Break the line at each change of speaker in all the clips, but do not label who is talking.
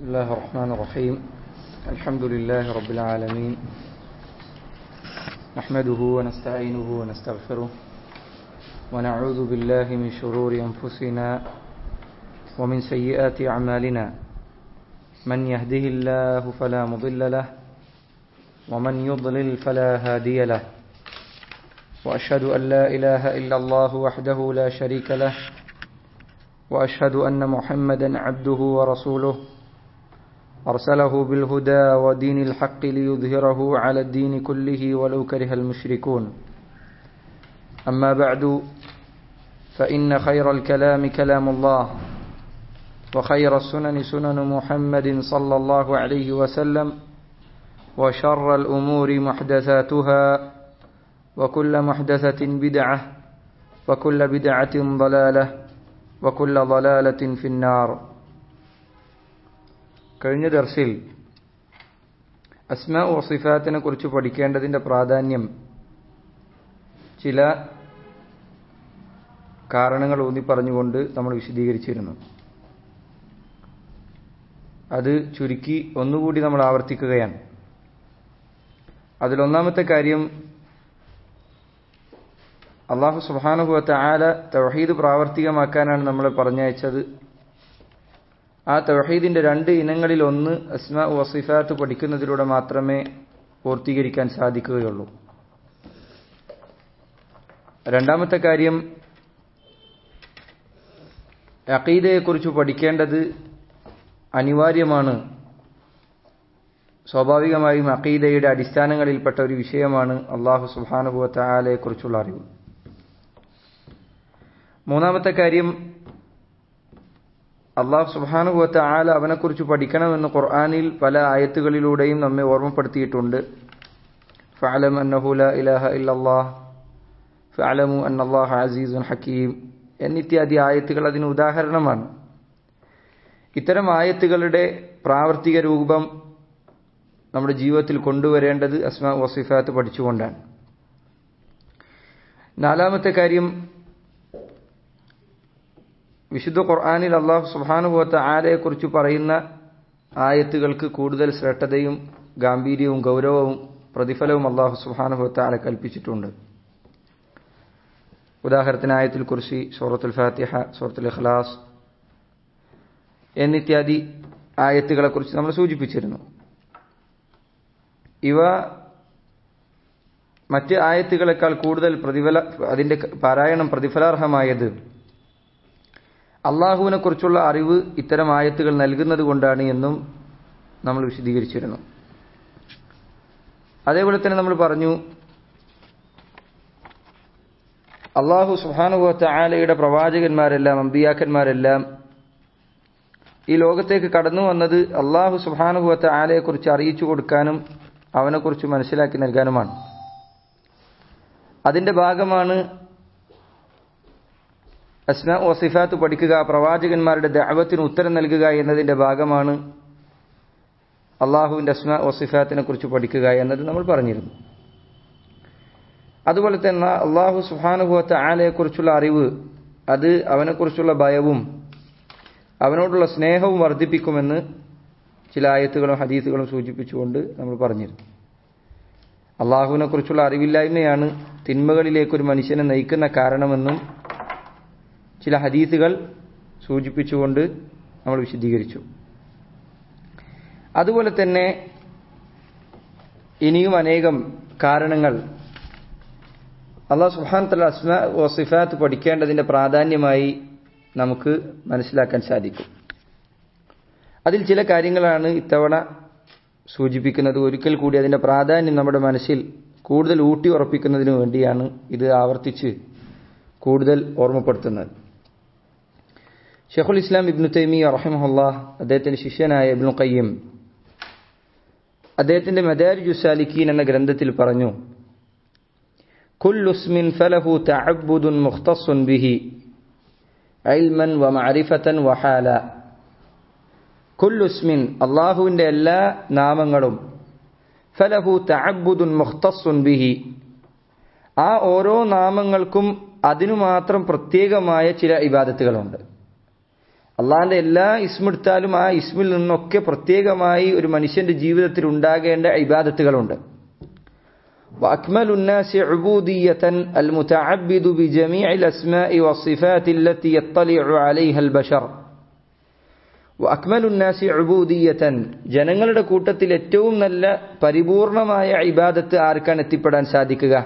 بسم الله الرحمن الرحيم. الحمد لله رب العالمين، نحمده ونستعينه ونستغفره ونعوذ بالله من شرور أنفسنا ومن سيئات أعمالنا، من يهده الله فلا مضل له ومن يضلل فلا هادي له، وأشهد أن لا إله إلا الله وحده لا شريك له، وأشهد أن محمدا عبده ورسوله أرسله بالهدى ودين الحق ليظهره على الدين كله ولو كره المشركون. أما بعد، فإن خير الكلام كلام الله، وخير السنن سنن محمد صلى الله عليه وسلم، وشر الأمور محدثاتها، وكل محدثة بدعة، وكل بدعة ضلالة، وكل ضلالة في النار. കഴിഞ്ഞ ദർസിൽ അസ്മാ വ സിഫാത്തിനെ കുറിച്ച് പഠിക്കേണ്ടതിൻ്റെ പ്രാധാന്യം ചില കാരണങ്ങൾ ഊന്നി പറഞ്ഞുകൊണ്ട് നമ്മൾ വിശദീകരിച്ചിരുന്നു. അത് ചുരുക്കി ഒന്നുകൂടി നമ്മൾ ആവർത്തിക്കുകയാണ്. അതിലൊന്നാമത്തെ കാര്യം, അല്ലാഹു സുബ്ഹാനഹു വ തആല തൗഹീദ് പ്രാവർത്തികമാക്കാനാണ് നമ്മളെ പറഞ്ഞയച്ചത്. ആ തൗഹീദിന്റെ രണ്ട് ഇനങ്ങളിൽ ഒന്ന് അസ്മാ വ സിഫാത്ത് പഠിക്കുന്നതിലൂടെ മാത്രമേ പൂർത്തീകരിക്കാൻ സാധിക്കുകയുള്ളൂ. രണ്ടാമത്തെ കാര്യം, അഖീദയെക്കുറിച്ച് പഠിക്കേണ്ടത് അനിവാര്യമാണ്. സ്വാഭാവികമായും അഖീദയുടെ അടിസ്ഥാനങ്ങളിൽപ്പെട്ട ഒരു വിഷയമാണ് അല്ലാഹു സുബ്ഹാനഹു വ തആലയെക്കുറിച്ചുള്ള അറിവ്. മൂന്നാമത്തെ കാര്യം, അല്ലാഹു സുബ്ഹാനഹു വ തആല അവനെക്കുറിച്ച് പഠിക്കണമെന്ന് ഖുർആനിൽ പല ആയത്തുകളിലൂടെയും നമ്മെ ഓർമ്മപ്പെടുത്തിയിട്ടുണ്ട്. ഫഅലം അന്നഹു ലാ ഇലാഹ ഇല്ലല്ലാഹ് ഫഅലമു അന്നല്ലാഹ അസീസുൻ ഹകീം എന്നിത്യാദി ആയത്തുകൾ അതിന് ഉദാഹരണമാണ്. ഇത്തരം ആയത്തുകളുടെ പ്രാവർത്തിക രൂപം നമ്മുടെ ജീവിതത്തിൽ കൊണ്ടുവരേണ്ടത് അസ്മാ വ സിഫാത്ത് പഠിച്ചുകൊണ്ടാണ്. നാലാമത്തെ കാര്യം, വിശുദ്ധ ഖുർആനിൽ അല്ലാഹു സുബ്ഹാനഹു വ തആലയെക്കുറിച്ച് പറയുന്ന ആയത്തുകൾക്ക് കൂടുതൽ ശ്രേഷ്ഠതയും ഗാംഭീര്യവും ഗൗരവവും പ്രതിഫലവും അല്ലാഹു സുബ്ഹാനഹു വ തആല കൽപ്പിച്ചിട്ടുണ്ട്. ഉദാഹരണത്തിന് ആയത്തുൽ കുർസി, സൂറത്തുൽ ഫാത്തിഹ, സൂറത്തുൽ ഇഖ്ലാസ് എന്നിത്യാദി ആയത്തുകളെക്കുറിച്ച് നമ്മൾ സൂചിപ്പിച്ചിരുന്നു. ഇവ മറ്റ് ആയത്തുകളെക്കാൾ കൂടുതൽ അതിന്റെ പാരായണം പ്രതിഫലാർഹമായത് അള്ളാഹുവിനെ കുറിച്ചുള്ള അറിവ് ഇത്തരം ആയത്തുകൾ നൽകുന്നത് കൊണ്ടാണ് എന്നും നമ്മൾ വിശദീകരിച്ചിരുന്നു. അതേപോലെ തന്നെ നമ്മൾ പറഞ്ഞു, അള്ളാഹു സുബ്ഹാനഹു വ തആലയുടെ പ്രവാചകന്മാരെല്ലാം, അമ്പിയാക്കന്മാരെല്ലാം ഈ ലോകത്തേക്ക് കടന്നു വന്നത് അള്ളാഹു സുബ്ഹാനഹു വ തആലയെക്കുറിച്ച് അറിയിച്ചു കൊടുക്കാനും അവനെക്കുറിച്ച് മനസ്സിലാക്കി നൽകാനുമാണ്. അതിന്റെ ഭാഗമാണ് അസ്മാ വ സിഫാത്ത് പഠിക്കുക, പ്രവാചകന്മാരുടെ ദഅവത്തിന് ഉത്തരം നൽകുക എന്നതിന്റെ ഭാഗമാണ് അള്ളാഹുവിന്റെ അസ്മാ വ സിഫാത്തിനെ കുറിച്ച് പഠിക്കുക എന്നത് നമ്മൾ പറഞ്ഞിരുന്നു. അതുപോലെ തന്നെ അള്ളാഹു സുബ്ഹാനഹു വ തആലയെക്കുറിച്ചുള്ള അറിവ് അത് അവനെക്കുറിച്ചുള്ള ഭയവും അവനോടുള്ള സ്നേഹവും വർദ്ധിപ്പിക്കുമെന്ന് ചില ആയത്തുകളും ഹദീസുകളും സൂചിപ്പിച്ചുകൊണ്ട് നമ്മൾ പറഞ്ഞിരുന്നു. അള്ളാഹുവിനെ കുറിച്ചുള്ള അറിവില്ലായ്മയാണ് തിന്മകളിലേക്കൊരു മനുഷ്യനെ നയിക്കുന്ന കാരണമെന്നും ചില ഹദീസുകൾ സൂചിപ്പിച്ചുകൊണ്ട് നമ്മൾ വിശദീകരിച്ചു. അതുപോലെ തന്നെ ഇനിയും അനേകം കാരണങ്ങൾ അല്ലാഹു സുബ്ഹാനഹു വ തആല അസ്മാ വ സിഫാത്ത് പഠിക്കേണ്ടതിന്റെ പ്രാധാന്യമായി നമുക്ക് മനസ്സിലാക്കാൻ സാധിക്കും. അതിൽ ചില കാര്യങ്ങളാണ് ഇത്തവണ സൂചിപ്പിക്കുന്നത്. ഒരിക്കൽ കൂടി അതിന്റെ പ്രാധാന്യം നമ്മുടെ മനസ്സിൽ കൂടുതൽ ഊട്ടി ഉറപ്പിക്കുന്നതിന് വേണ്ടിയാണ് ഇത് ആവർത്തിച്ച് കൂടുതൽ ഓർമ്മപ്പെടുത്തുന്നത്. ശൈഖുൽ ഇസ്ലാം ഇബ്നു തൈമിയ്യ റഹിമഹുല്ലാഹ്, അദ്ദേഹത്തിന്റെ ശിഷ്യനായ ഇബ്നു ഖയ്യിം, അദ്ദേഹത്തിന്റെ മദാരിജുസ് സാലിക്കീൻ എന്ന ഗ്രന്ഥത്തിൽ പറഞ്ഞു, കുല്ലു ഇസ്മിൻ ഫലഹു തഅബ്ബുദുൻ മുഖ്തസ്സുൻ ബിഹി ഇൽമൻ വ മഅരിഫതൻ വ ഹാല. കുല്ലു ഇസ്മിൻ, അല്ലാഹുവിന്റെ എല്ലാ നാമങ്ങളും, ഫലഹു തഅബ്ബുദുൻ മുഖ്തസ്സുൻ ബിഹി, ആ ഓരോ നാമങ്ങൾക്കും അതിനു മാത്രം പ്രത്യേകമായ ചില ഇബാദത്തുകളുണ്ട്. അള്ളാഹിന്റെ എല്ലാ ഇസ്മെടുത്താലും ആ ഇസ്മിൽ നിന്നൊക്കെ പ്രത്യേകമായി ഒരു മനുഷ്യന്റെ ജീവിതത്തിൽ ഉണ്ടാകേണ്ട ഇബാദത്തുകളുണ്ട്. وأكمل الناس عبودية المتعبد بجميع الأسماء والصفات التي يطلع عليها البشر. وأكمل الناس عبودية ജനങ്ങളുടെ കൂട്ടത്തിൽ ഏറ്റവും നല്ല പരിപൂർണമായ ഇബാദത്ത് ആർക്കാണ് എത്തിപ്പെടാൻ സാധിക്കുക?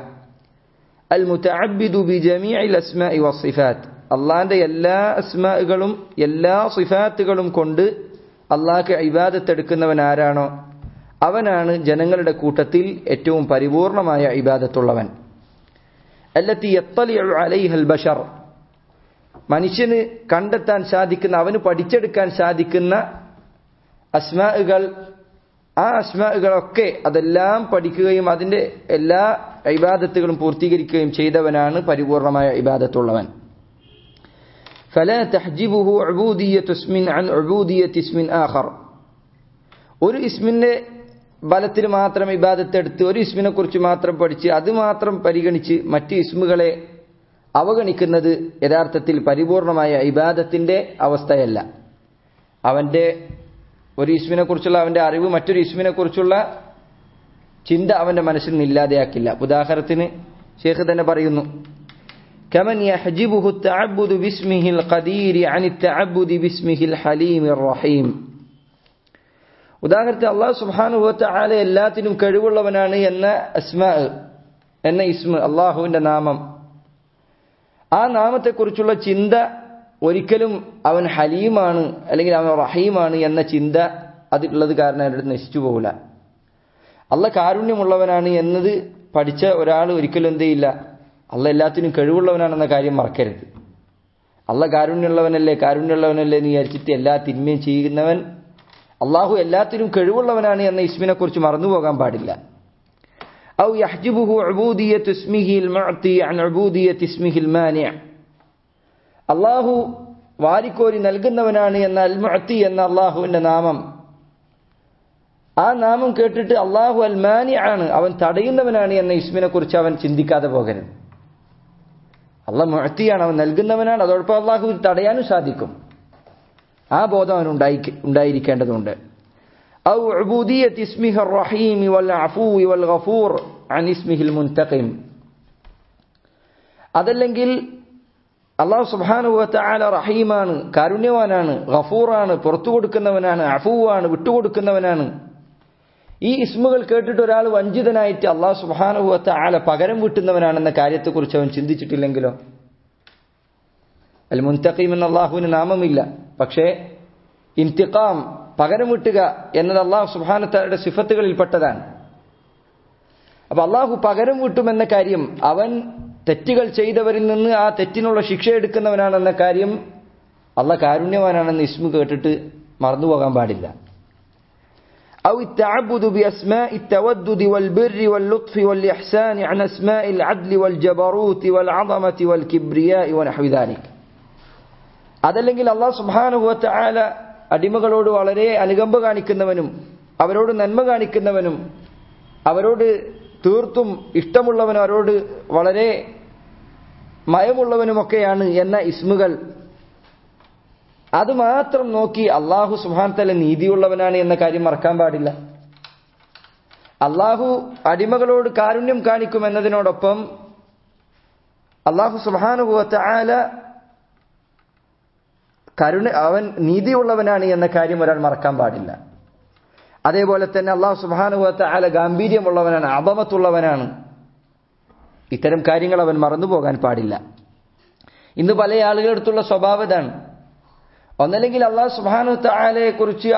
المتعبد بجميع الأسماء والصفات, അള്ളാഹിന്റെ എല്ലാ അസ്മാകളും എല്ലാ സിഫാത്തുകളും കൊണ്ട് അള്ളാഹ്ക്ക് ഇബാദത്ത് എടുക്കുന്നവൻ ആരാണോ അവനാണ് ജനങ്ങളുടെ കൂട്ടത്തിൽ ഏറ്റവും പരിപൂർണമായ ഇബാദത്തുള്ളവൻ. അല്ലത്തി യത്തലിഉ അലൈഹൽ ബശർ, മനുഷ്യന് കണ്ടെത്താൻ സാധിക്കുന്ന, അവന് പഠിച്ചെടുക്കാൻ സാധിക്കുന്ന അസ്മാകൾ, ആ അസ്മാകളൊക്കെ അതെല്ലാം പഠിക്കുകയും അതിന്റെ എല്ലാ ഇബാദത്തുകളും പൂർത്തീകരിക്കുകയും ചെയ്തവനാണ് പരിപൂർണമായ ഇബാദത്തുള്ളവൻ. فلا تحجبه عبودية اسم عن عبودية اسم آخر. ഒരു ഇസ്മിന്റെ ബലത്തിൽ മാത്രം ഇബാദത്ത് എടുത്ത് ഒരു ഇസ്മിനെ കുറിച്ച് മാത്രം പഠിച്ച് അത് മാത്രം പരിഗണിച്ച് മറ്റ് ഇസ്മുകളെ അവഗണിക്കുന്നത് യഥാർത്ഥത്തിൽ പരിപൂർണമായ ഇബാദത്തിന്റെ അവസ്ഥയല്ല. അവന്റെ ഒരു ഇസ്മിനെ കുറിച്ചുള്ള അവന്റെ അറിവ് മറ്റൊരു ഇസ്മിനെ കുറിച്ചുള്ള ചിന്ത അവന്റെ മനസ്സിൽ നിന്ന് ഇല്ലാതെയാക്കില്ല. ഉദാഹരണത്തിന് ശൈഖ് തന്നെ പറയുന്നു, كمن يحجبه التعبد باسمه القدير عن التعبد باسمه الحليم الرحيم. ഉദാഹരണത്തിന് അല്ലാഹു സുബ്ഹാനഹു വ തആല എല്ലാത്തിനും കഴിവുള്ളവനാണ് എന്ന അസ്മാ എന്ന ഇസ്മ, അല്ലാഹുവിന്റെ നാമം, ആ നാമത്തെക്കുറിച്ചുള്ള ചിന്ത ഒരിക്കലും അവൻ ഹലീമാണ് അല്ലെങ്കിൽ അവൻ റഹീമാണ് എന്ന ചിന്ത അതിലുള്ളത് കാരണം അവരുടെ നശിച്ചു പോകില്ല. അല്ലാഹ് കാരുണ്യമുള്ളവനാണ് എന്നത് പഠിച്ച ഒരാൾ ഒരിക്കലും എന്ത് ചെയ്യില്ല, അല്ലാഹ് എല്ലാത്തിനും കഴിവുള്ളവനാണെന്ന കാര്യം മറക്കരുത്. അല്ലാഹ് കാരുണ്യമുള്ളവനല്ലേ എന്ന് വിചാരിച്ചിട്ട് എല്ലാ തിന്മയും ചെയ്യുന്നവൻ അള്ളാഹു എല്ലാത്തിനും കഴിവുള്ളവനാണ് എന്ന ഇസ്മിനെ കുറിച്ച് മറന്നുപോകാൻ പാടില്ല. ഔ യഹ്ജിബുഹു ഉബൂദിയത്തു ഇസ്മിഹിൽ മുഅതി അൻ ഉബൂദിയത്തി ഇസ്മിഹിൽ മാനി', അള്ളാഹു വാരിക്കോരി നൽകുന്നവനാണ് എന്ന അൽ മുഅതി എന്ന അള്ളാഹുവിന്റെ നാമം, ആ നാമം കേട്ടിട്ട് അള്ളാഹു അൽ മാനി ആണ്, അവൻ തടയുന്നവനാണ് എന്ന ഇസ്മിനെ കുറിച്ച് അവൻ ചിന്തിക്കാതെ പോകരുത്. അള്ളാഹ് മുഅതിയാണ്, അവൻ നൽകുന്നവനാണ്, അതോടൊപ്പം അള്ളാഹു തടയാനും സാധിക്കും. ആ ബോധം അവൻ ഉണ്ടായിരിക്കേണ്ടതുണ്ട്. ഔ ഉബൂദിയത്തി ഇസ്മിഹിർ റഹീം വൽ അഫൂവി വൽ ഗഫൂർ അൻ ഇസ്മിഹിൽ മുൻതഖിം, അതല്ലെങ്കിൽ അല്ലാഹു സുബ്ഹാനഹു വ തആല റഹീമാണ്, കാരുണ്യവാനാണ്, ഗഫൂറാണ്, പുറത്തു കൊടുക്കുന്നവനാണ്, അഫൂവാണ്, വിട്ടുകൊടുക്കുന്നവനാണ്. ഈ ഇസ്മുകൾ കേട്ടിട്ട് ഒരാൾ വഞ്ചിതനായിട്ട് അല്ലാഹു സുബ്ഹാനഹു വ തആല പകരം വീട്ടുന്നവനാണെന്ന കാര്യത്തെക്കുറിച്ച് അവൻ ചിന്തിച്ചിട്ടില്ലെങ്കിലോ? അൽ മുൻതഖീം എന്ന അള്ളാഹുവിന് നാമമില്ല, പക്ഷേ ഇന്തിഖാം, പകരം വീട്ടുക എന്നത് അള്ളാഹു സുബ്ഹാനഹു വ തആലയുടെ സിഫത്തുകളിൽപ്പെട്ടതാണ്. അപ്പൊ അള്ളാഹു പകരം വീട്ടുമെന്ന കാര്യം, അവൻ തെറ്റുകൾ ചെയ്തവരിൽ നിന്ന് ആ തെറ്റിനുള്ള ശിക്ഷ എടുക്കുന്നവനാണെന്ന കാര്യം, അള്ളാഹ് കാരുണ്യവാനാണെന്ന് ഇസ്മു കേട്ടിട്ട് മറന്നുപോകാൻ പാടില്ല. ഔ التعبد بأسماء التودد والبر واللطف والإحسان عن أسماء العدل والجبروت والعظمة والكبرياء ونحو ذلك. അതല്ലെങ്കിൽ അല്ലാഹു സുബ്ഹാനഹു വ തആല അടിമകളോട് വളരെ അനുകമ്പ കാണിക്കുന്നവനും അവരോട് നന്മ കാണിക്കുന്നവനും അവരോട് തീർത്തും ഇഷ്ടമുള്ളവനും അവരോട് വളരെ മയമുള്ളവനുമൊക്കെയാണ് എന്ന ഇസ്മുകൾ, അത് മാത്രം നോക്കി അല്ലാഹു സുബ്ഹാനഹു വ തആല നീതിയുള്ളവനാണ് എന്ന കാര്യം മറക്കാൻ പാടില്ല. അല്ലാഹു അടിമകളോട് കാരുണ്യം കാണിക്കുമെന്നതിനോടൊപ്പം അല്ലാഹു സുബ്ഹാനഹു വ തആല അവൻ നീതിയുള്ളവനാണ് എന്ന കാര്യം ഒരാൾ മറക്കാൻ പാടില്ല. അതേപോലെ തന്നെ അല്ലാഹു സുബ്ഹാനഹു വ തആല ഗാംഭീര്യമുള്ളവനാണ്, അബമത്തുള്ളവനാണ്. ഇത്തരം കാര്യങ്ങൾ അവൻ മറന്നുപോകാൻ പാടില്ല. ഇന്ന് പല ആളുകളുടെ അടുത്തുള്ള സ്വഭാവതാണ്, ഒന്നല്ലെങ്കിൽ അല്ലാഹു സുബ്ഹാനഹു വ തആലയെ കുറിച്ച്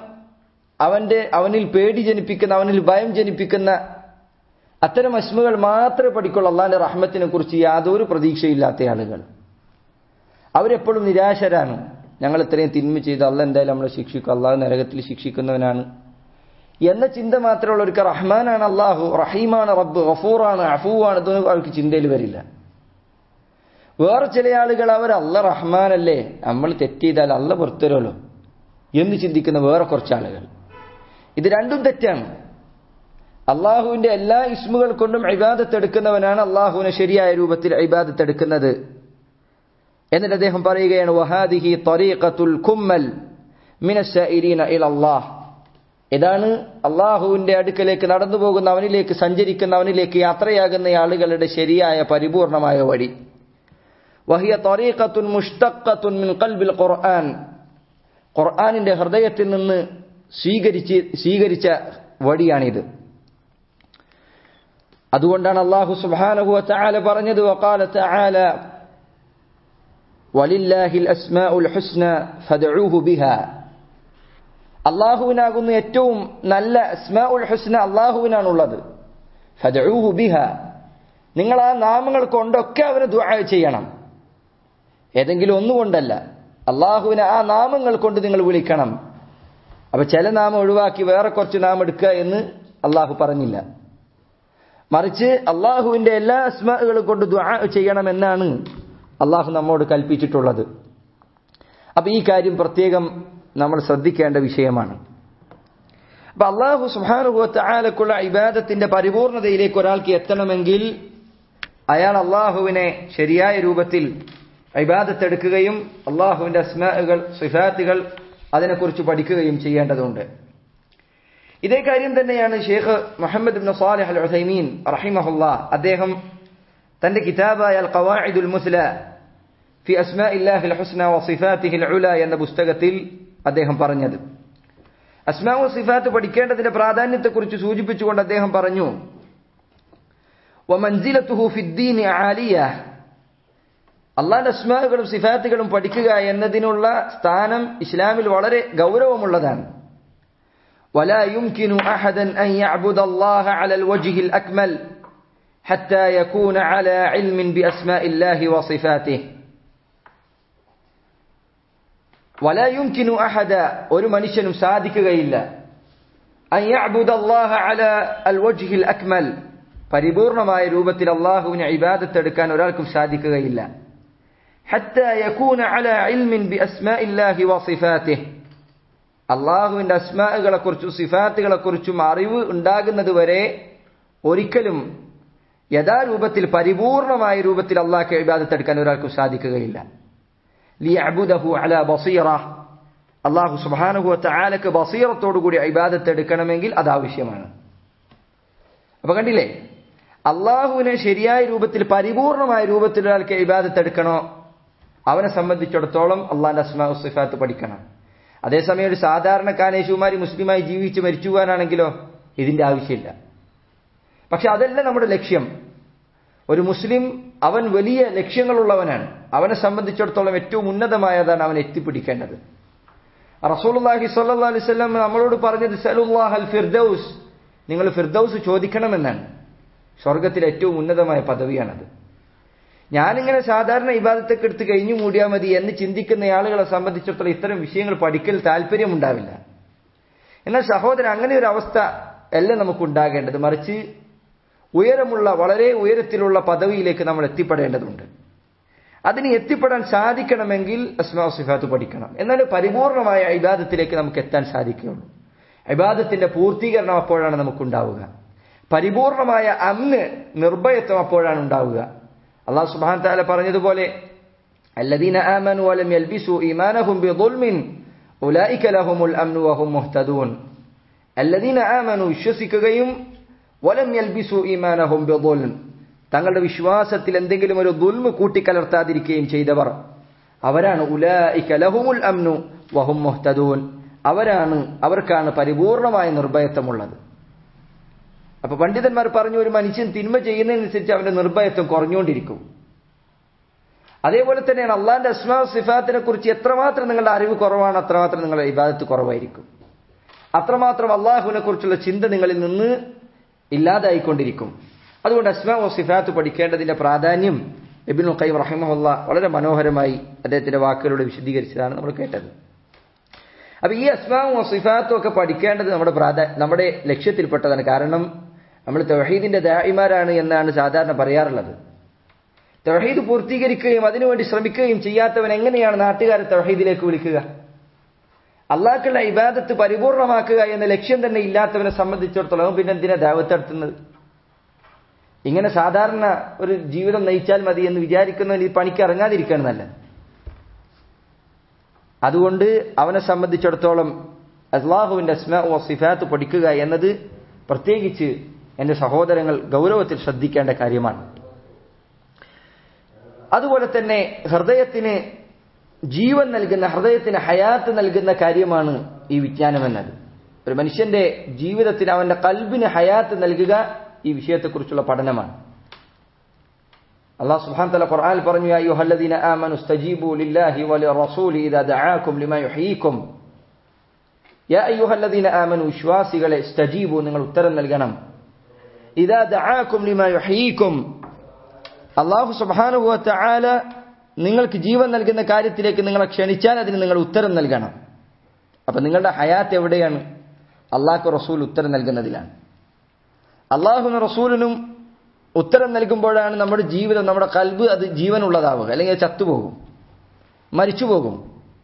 അവനിൽ പേടി ജനിപ്പിക്കുന്ന, അവനിൽ ഭയം ജനിപ്പിക്കുന്ന അത്തരം ഇസ്മുകൾ മാത്രമേ പഠിക്കുള്ളൂ. അല്ലാഹുവിന്റെ റഹ്മത്തിനെ കുറിച്ച് യാതൊരു പ്രതീക്ഷയില്ലാത്ത ആളുകൾ, അവരെപ്പോഴും നിരാശരാണ്. ഞങ്ങൾ ഇത്രയും തിന്മ ചെയ്ത് അല്ലാഹ് എന്തായാലും നമ്മളെ ശിക്ഷിക്കും, അല്ലാഹു നരകത്തിൽ ശിക്ഷിക്കുന്നവനാണ് എന്ന ചിന്ത മാത്രമുള്ളവർക്ക് റഹ്മാനാണ് അല്ലാഹു, റഹീമാണ് റബ്ബ്, ഗഫൂറാണ്, അഫൂവാണ്, ഇതൊന്നും അവർക്ക് ചിന്തയിൽ വരില്ല. വേറെ ചില ആളുകൾ അവർ അല്ലാഹ് റഹ്മാനല്ലേ, നമ്മൾ തെറ്റ് ചെയ്താൽ അല്ലാഹ് പുറത്തുവരുമല്ലോ എന്ന് ചിന്തിക്കുന്ന വേറെ കുറച്ച് ആളുകൾ. ഇത് രണ്ടും തെറ്റാണ്. അള്ളാഹുവിന്റെ എല്ലാ ഇസ്മുകൾ കൊണ്ടും ഇബാദത്ത് എടുക്കുന്നവനാണ് അള്ളാഹുവിനെ ശരിയായ രൂപത്തിൽ ഇബാദത്ത് എടുക്കുന്നത്. എന്നിട്ട് അദ്ദേഹം പറയുകയാണ് വഹാദിഹി ത്വരീഖത്തുൽ കുമ്മൽ മിനസ്സൈരീന ഇലല്ലാഹ്, ഇതാണ് അള്ളാഹുവിന്റെ അടുക്കലേക്ക് നടന്നു പോകുന്ന, അവനിലേക്ക് സഞ്ചരിക്കുന്ന, അവനിലേക്ക് യാത്രയാകുന്ന ആളുകളുടെ ശരിയായ പരിപൂർണമായ വഴി. വഹിയ ത്വരീഖത്തുൻ മുഷ്തഖത്തുൻ മിൻ ഖൽബിൽ ഖുർആൻ, ഖുർആനിന്റെ ഹൃദയത്തിൽ നിന്ന് സ്വീകരിച്ച വഴിയാണിത്. അതുകൊണ്ടാണ് അല്ലാഹു സുബ്ഹാനഹു വ തആല പറഞ്ഞത് വഖാല തആല വലില്ലാഹിൽ അസ്മാഉൽ ഹുസ്ന ഫദ്ഉഹു ബിഹാ, അല്ലാഹുവിനാകുന്ന ഏറ്റവും നല്ല അസ്മാഉൽ ഹുസ്ന അല്ലാഹുവിനാണുള്ളത്. ഫദ്ഉഹു ബിഹാ, നിങ്ങൾ ആ നാമങ്ങൾ കൊണ്ടൊക്കെ അവനെ ദുആ ചെയ്യണം, ഏതെങ്കിലും ഒന്നുകൊണ്ടല്ല, അല്ലാഹുവിനെ ആ നാമങ്ങൾ കൊണ്ട് നിങ്ങൾ വിളിക്കണം. അപ്പൊ ചില നാമം ഒഴിവാക്കി വേറെ കുറച്ച് നാമം എടുക്കുക എന്ന് അല്ലാഹു പറഞ്ഞില്ല, മറിച്ച് അല്ലാഹുവിന്റെ എല്ലാ അസ്മാകളും കൊണ്ട് ദുആ ചെയ്യണമെന്നാണ് അല്ലാഹു നമ്മോട് കൽപ്പിച്ചിട്ടുള്ളത്. അപ്പൊ ഈ കാര്യം പ്രത്യേകം നമ്മൾ ശ്രദ്ധിക്കേണ്ട വിഷയമാണ്. അപ്പൊ അല്ലാഹു സുബ്ഹാനഹു വ തആലക്കുള്ള ഇബാദത്തിന്റെ പരിപൂർണതയിലേക്ക് ഒരാൾക്ക് എത്തണമെങ്കിൽ അയാൾ അല്ലാഹുവിനെ ശരിയായ രൂപത്തിൽ ഇബാദത്ത് എടുക്കുകയും അല്ലാഹുവിന്റെ അസ്മാകൾ സിഫാത്തുകൾ അതിനെക്കുറിച്ച് പഠിക്കുകയും ചെയ്യേണ്ടതുണ്ട്. ഇതേ കാര്യം തന്നെയാണ് Sheikh Muhammad ibn Salih al Uthaymeen റഹിമഹുല്ലാഹ് അദ്ദേഹം തന്റെ കിതാബായ അൽ ഖവാഇദുൽ മുസ്ല ഫി അസ്മാഇല്ലാഹിൽ ഹുസ്ന വ സിഫാതിഹിൽ ഉല എന്ന പുസ്തകത്തിൽ അദ്ദേഹം പറഞ്ഞത്, അസ്മാ വ സിഫാത്ത് പഠിക്കേണ്ടതിന്റെ പ്രാധാന്യത്തെക്കുറിച്ച് സൂചിപ്പിച്ചുകൊണ്ട് അദ്ദേഹം പറഞ്ഞു വമൻസിലതുഹു ഫിദ്ദീനി ആലിയ, അല്ലാഹുവിന്റെ അസ്മാകളും സിഫാത്തുകളും പഠിക്കുക എന്നതിനുള്ള സ്ഥാനം ഇസ്ലാമിൽ വളരെ ഗൗരവമുള്ളതാണ്. ولا يمكن أحدا أن يعبد الله على الوجه الأكمل حتى يكون على علم بأسماء الله وصفاته. ولا يمكن أحدا ഒരു മനുഷ്യനും സാധിക്കുകയില്ല أن يعبد الله على الوجه الأكمل, പരിപൂർണമായ രൂപത്തിൽ അല്ലാഹുവിനെ ഇബാദത്ത് എടുക്കാൻ ഒരാൾക്കും സാധിക്കുകയില്ല. حتى يكون على علم بأسماء الله وصفاته, അള്ളാഹുവിന്റെ അസ്മാകളെ കുറിച്ചും സിഫാത്തുകളെ കുറിച്ചും അറിവ് ഉണ്ടാകുന്നത് വരെ ഒരിക്കലും യഥാരൂപത്തിൽ പരിപൂർണമായ രൂപത്തിൽ അള്ളാഹ്ക്ക് ഇബാദത്ത് എടുക്കാൻ ഒരാൾക്കും സാധിക്കുകയില്ല. ലിയഅബുദഹു അലാ ബസീറ, അള്ളാഹു സുബ്ഹാനഹു വ തആലക്ക് ബസീറത്തോടുകൂടി ഇബാദത്ത് എടുക്കണമെങ്കിൽ അത് ആവശ്യമാണ്. അപ്പൊ കണ്ടില്ലേ, അള്ളാഹുവിനെ ശരിയായ രൂപത്തിൽ പരിപൂർണമായ രൂപത്തിൽ ഒരാൾക്ക് ഇബാദത്ത് എടുക്കണോ അവനെ സംബന്ധിച്ചിടത്തോളം അള്ളാഹിന്റെ അസ്മാ സിഫാത്ത് പഠിക്കണം. അതേസമയം ഒരു സാധാരണ കാനേശുമാരി മുസ്ലിമായി ജീവിച്ച് മരിച്ചു പോകാനാണെങ്കിലോ ഇതിന്റെ ആവശ്യമില്ല. പക്ഷെ അതല്ല നമ്മുടെ ലക്ഷ്യം. ഒരു മുസ്ലിം അവൻ വലിയ ലക്ഷ്യങ്ങളുള്ളവനാണ്, അവനെ സംബന്ധിച്ചിടത്തോളം ഏറ്റവും ഉന്നതമായതാണ് അവൻ എത്തിപ്പിടിക്കേണ്ടത്. റസൂലുള്ളാഹി സ്വല്ലല്ലാഹു അലൈഹി വസല്ലം നമ്മളോട് പറഞ്ഞത് സഅലുല്ലാഹൽ ഫിർദൗസ്, നിങ്ങൾ ഫിർദൗസ് ചോദിക്കണമെന്നാണ്. സ്വർഗത്തിലെ ഏറ്റവും ഉന്നതമായ പദവിയാണത്. ഞാനിങ്ങനെ സാധാരണ ഇബാദത്തൊക്കെ എടുത്ത് കഴിഞ്ഞു മൂടിയാൽ മതി എന്ന് ചിന്തിക്കുന്ന ആളുകളെ സംബന്ധിച്ചിടത്തോളം ഇത്തരം വിഷയങ്ങൾ പഠിക്കൽ താല്പര്യമുണ്ടാവില്ല. എന്നാൽ സഹോദരൻ, അങ്ങനെ ഒരു അവസ്ഥ അല്ല നമുക്കുണ്ടാകേണ്ടത്, മറിച്ച് ഉയരമുള്ള വളരെ ഉയരത്തിലുള്ള പദവിയിലേക്ക് നമ്മൾ എത്തിപ്പെടേണ്ടതുണ്ട്. അതിന് എത്തിപ്പെടാൻ സാധിക്കണമെങ്കിൽ അസ്മാ സിഫാത്ത് പഠിക്കണം. എന്നാൽ പരിപൂർണമായ ഇബാദത്തിലേക്ക് നമുക്ക് എത്താൻ സാധിക്കുകയുള്ളൂ. ഇബാദത്തിന്റെ പൂർത്തീകരണം അപ്പോഴാണ് നമുക്കുണ്ടാവുക. പരിപൂർണമായ അമ്ന്, നിർഭയത്വം അപ്പോഴാണ് ഉണ്ടാവുക. അല്ലാഹു സുബ്ഹാനഹു വ തആല പറഞ്ഞതുപോലെ അല്ലദീന ആമനു വലം യൽബിസു ഈമാനഹും ബിദുൽമിൻ ഉലൈക ലഹുമുൽ അംനു വഹും മുഹ്തദൂൻ. അല്ലദീന ആമനു, വിശ്വസിക്കുകയും, വലം യൽബിസു ഈമാനഹും ബിദുൽം, തങ്ങളുടെ വിശ്വാസത്തിൽ എന്തെങ്കിലും ഒരു ദുൽമ് കൂട്ടിക്കലർത്താതിരിക്കുകയും ചെയ്തവർ, അവരാണ് ഉലൈക ലഹുമുൽ അംനു വഹും മുഹ്തദൂൻ, അവർക്കാണ് പരിപൂർണമായ നിർഭയത്വമുള്ളത്. അപ്പൊ പണ്ഡിതന്മാർ പറഞ്ഞു, ഒരു മനുഷ്യൻ തിന്മ ചെയ്യുന്നതിനനുസരിച്ച് അവന്റെ നിർഭയത്വം കുറഞ്ഞുകൊണ്ടിരിക്കും. അതേപോലെ തന്നെയാണ് അള്ളാഹിന്റെ അസ്മാ സിഫാത്തിനെ കുറിച്ച് എത്രമാത്രം നിങ്ങളുടെ അറിവ് കുറവാണ് അത്രമാത്രം നിങ്ങളുടെ ഇബാദത്ത് കുറവായിരിക്കും. അത്രമാത്രം അള്ളാഹുവിനെ കുറിച്ചുള്ള ചിന്ത നിങ്ങളിൽ നിന്ന് ഇല്ലാതായിക്കൊണ്ടിരിക്കും. അതുകൊണ്ട് അസ്മാ സിഫാത്ത് പഠിക്കേണ്ടതിന്റെ പ്രാധാന്യം ഇബ്നുൽ ഖയ്യിം റഹിമഹുല്ലാഹ് വളരെ മനോഹരമായി അദ്ദേഹത്തിന്റെ വാക്കുകളിലൂടെ വിശദീകരിച്ചതാണ് നമ്മൾ കേട്ടത്. അപ്പൊ ഈ അസ്മാവും സിഫാത്തും ഒക്കെ പഠിക്കേണ്ടത് നമ്മുടെ ലക്ഷ്യത്തിൽപ്പെട്ടതാണ്. കാരണം നമ്മൾ തൗഹീദിന്റെ ദാഇമാരാണ് എന്നാണ് സാധാരണ പറയാറുള്ളത്. തൗഹീദ് പൂർത്തീകരിക്കുകയും അതിനുവേണ്ടി ശ്രമിക്കുകയും ചെയ്യാത്തവൻ എങ്ങനെയാണ് നാട്ടുകാരെ തൗഹീദിലേക്ക് വിളിക്കുക? അള്ളാഹ്ക്കുള്ള ഇബാദത്ത് പരിപൂർണമാക്കുക എന്ന ലക്ഷ്യം തന്നെ ഇല്ലാത്തവനെ സംബന്ധിച്ചിടത്തോളം പിന്നെ എന്തിനാ ദഅവത്ത് നടത്തുന്നത്? ഇങ്ങനെ സാധാരണ ഒരു ജീവിതം നയിച്ചാൽ മതി എന്ന് വിചാരിക്കുന്നവൻ ഈ പണിക്ക് ഇറങ്ങാതിരിക്കുകയാണ് നല്ലത്. അതുകൊണ്ട് അവനെ സംബന്ധിച്ചിടത്തോളം അല്ലാഹുവിന്റെ അസ്മാഉ വസിഫാത്ത് പഠിക്കുക എന്നത് പ്രത്യേകിച്ച് എൻ്റെ സഹോദരങ്ങൾ ഗൗരവത്തിൽ ശ്രദ്ധിക്കേണ്ട കാര്യമാണ്. അതുപോലെ തന്നെ ഹൃദയത്തിന് ജീവൻ നൽകുന്ന, ഹൃദയത്തിന് ഹയാത്ത് നൽകുന്ന കാര്യമാണ് ഈ വിജ്ഞാനം എന്നത്. ഒരു മനുഷ്യന്റെ ജീവിതത്തിന്, അവന്റെ ഖൽബിന് ഹയാത്ത് നൽകുക ഈ വിഷയത്തെക്കുറിച്ചുള്ള പഠനമാണ്. അല്ലാഹു സുബ്ഹാനഹു വ തആല ഖുർആനിൽ പറഞ്ഞു, യാ അയ്യുഹല്ലദീന ആമനു ഇസ്തജീബു ലില്ലാഹി വലിറസൂലി ഇദാ ദഅാകും ലിമാ യുഹ്യീകും. യാ അയ്യുഹല്ലദീന ആമനു, വിശ്വാസികളെ, ഇസ്തജീബു, നിങ്ങൾ ഉത്തരം നൽകണം, ഇദാ ദഅാകും ലിമാ യുഹ്യീകും, അല്ലാഹു സുബ്ഹാനഹു വ തആല നിങ്ങൾക്ക് ജീവൻ നൽകുന്ന കാര്യത്തിലേക്ക് നിങ്ങളെ ക്ഷണിച്ചാൽ അതിന് നിങ്ങൾ ഉത്തരം നൽകണം. അപ്പൊ നിങ്ങളുടെ ഹയാത്ത് എവിടെയാണ്? അല്ലാഹു റസൂൽ ഉത്തരം നൽകുന്നതിലാണ്. അല്ലാഹുവിനും റസൂലിനും ഉത്തരം നൽകുമ്പോഴാണ് നമ്മുടെ ജീവിതം, നമ്മുടെ ഖൽബ് അത് ജീവനുള്ളതാവുക. അല്ലെങ്കിൽ ചത്തുപോകും, മരിച്ചുപോകും.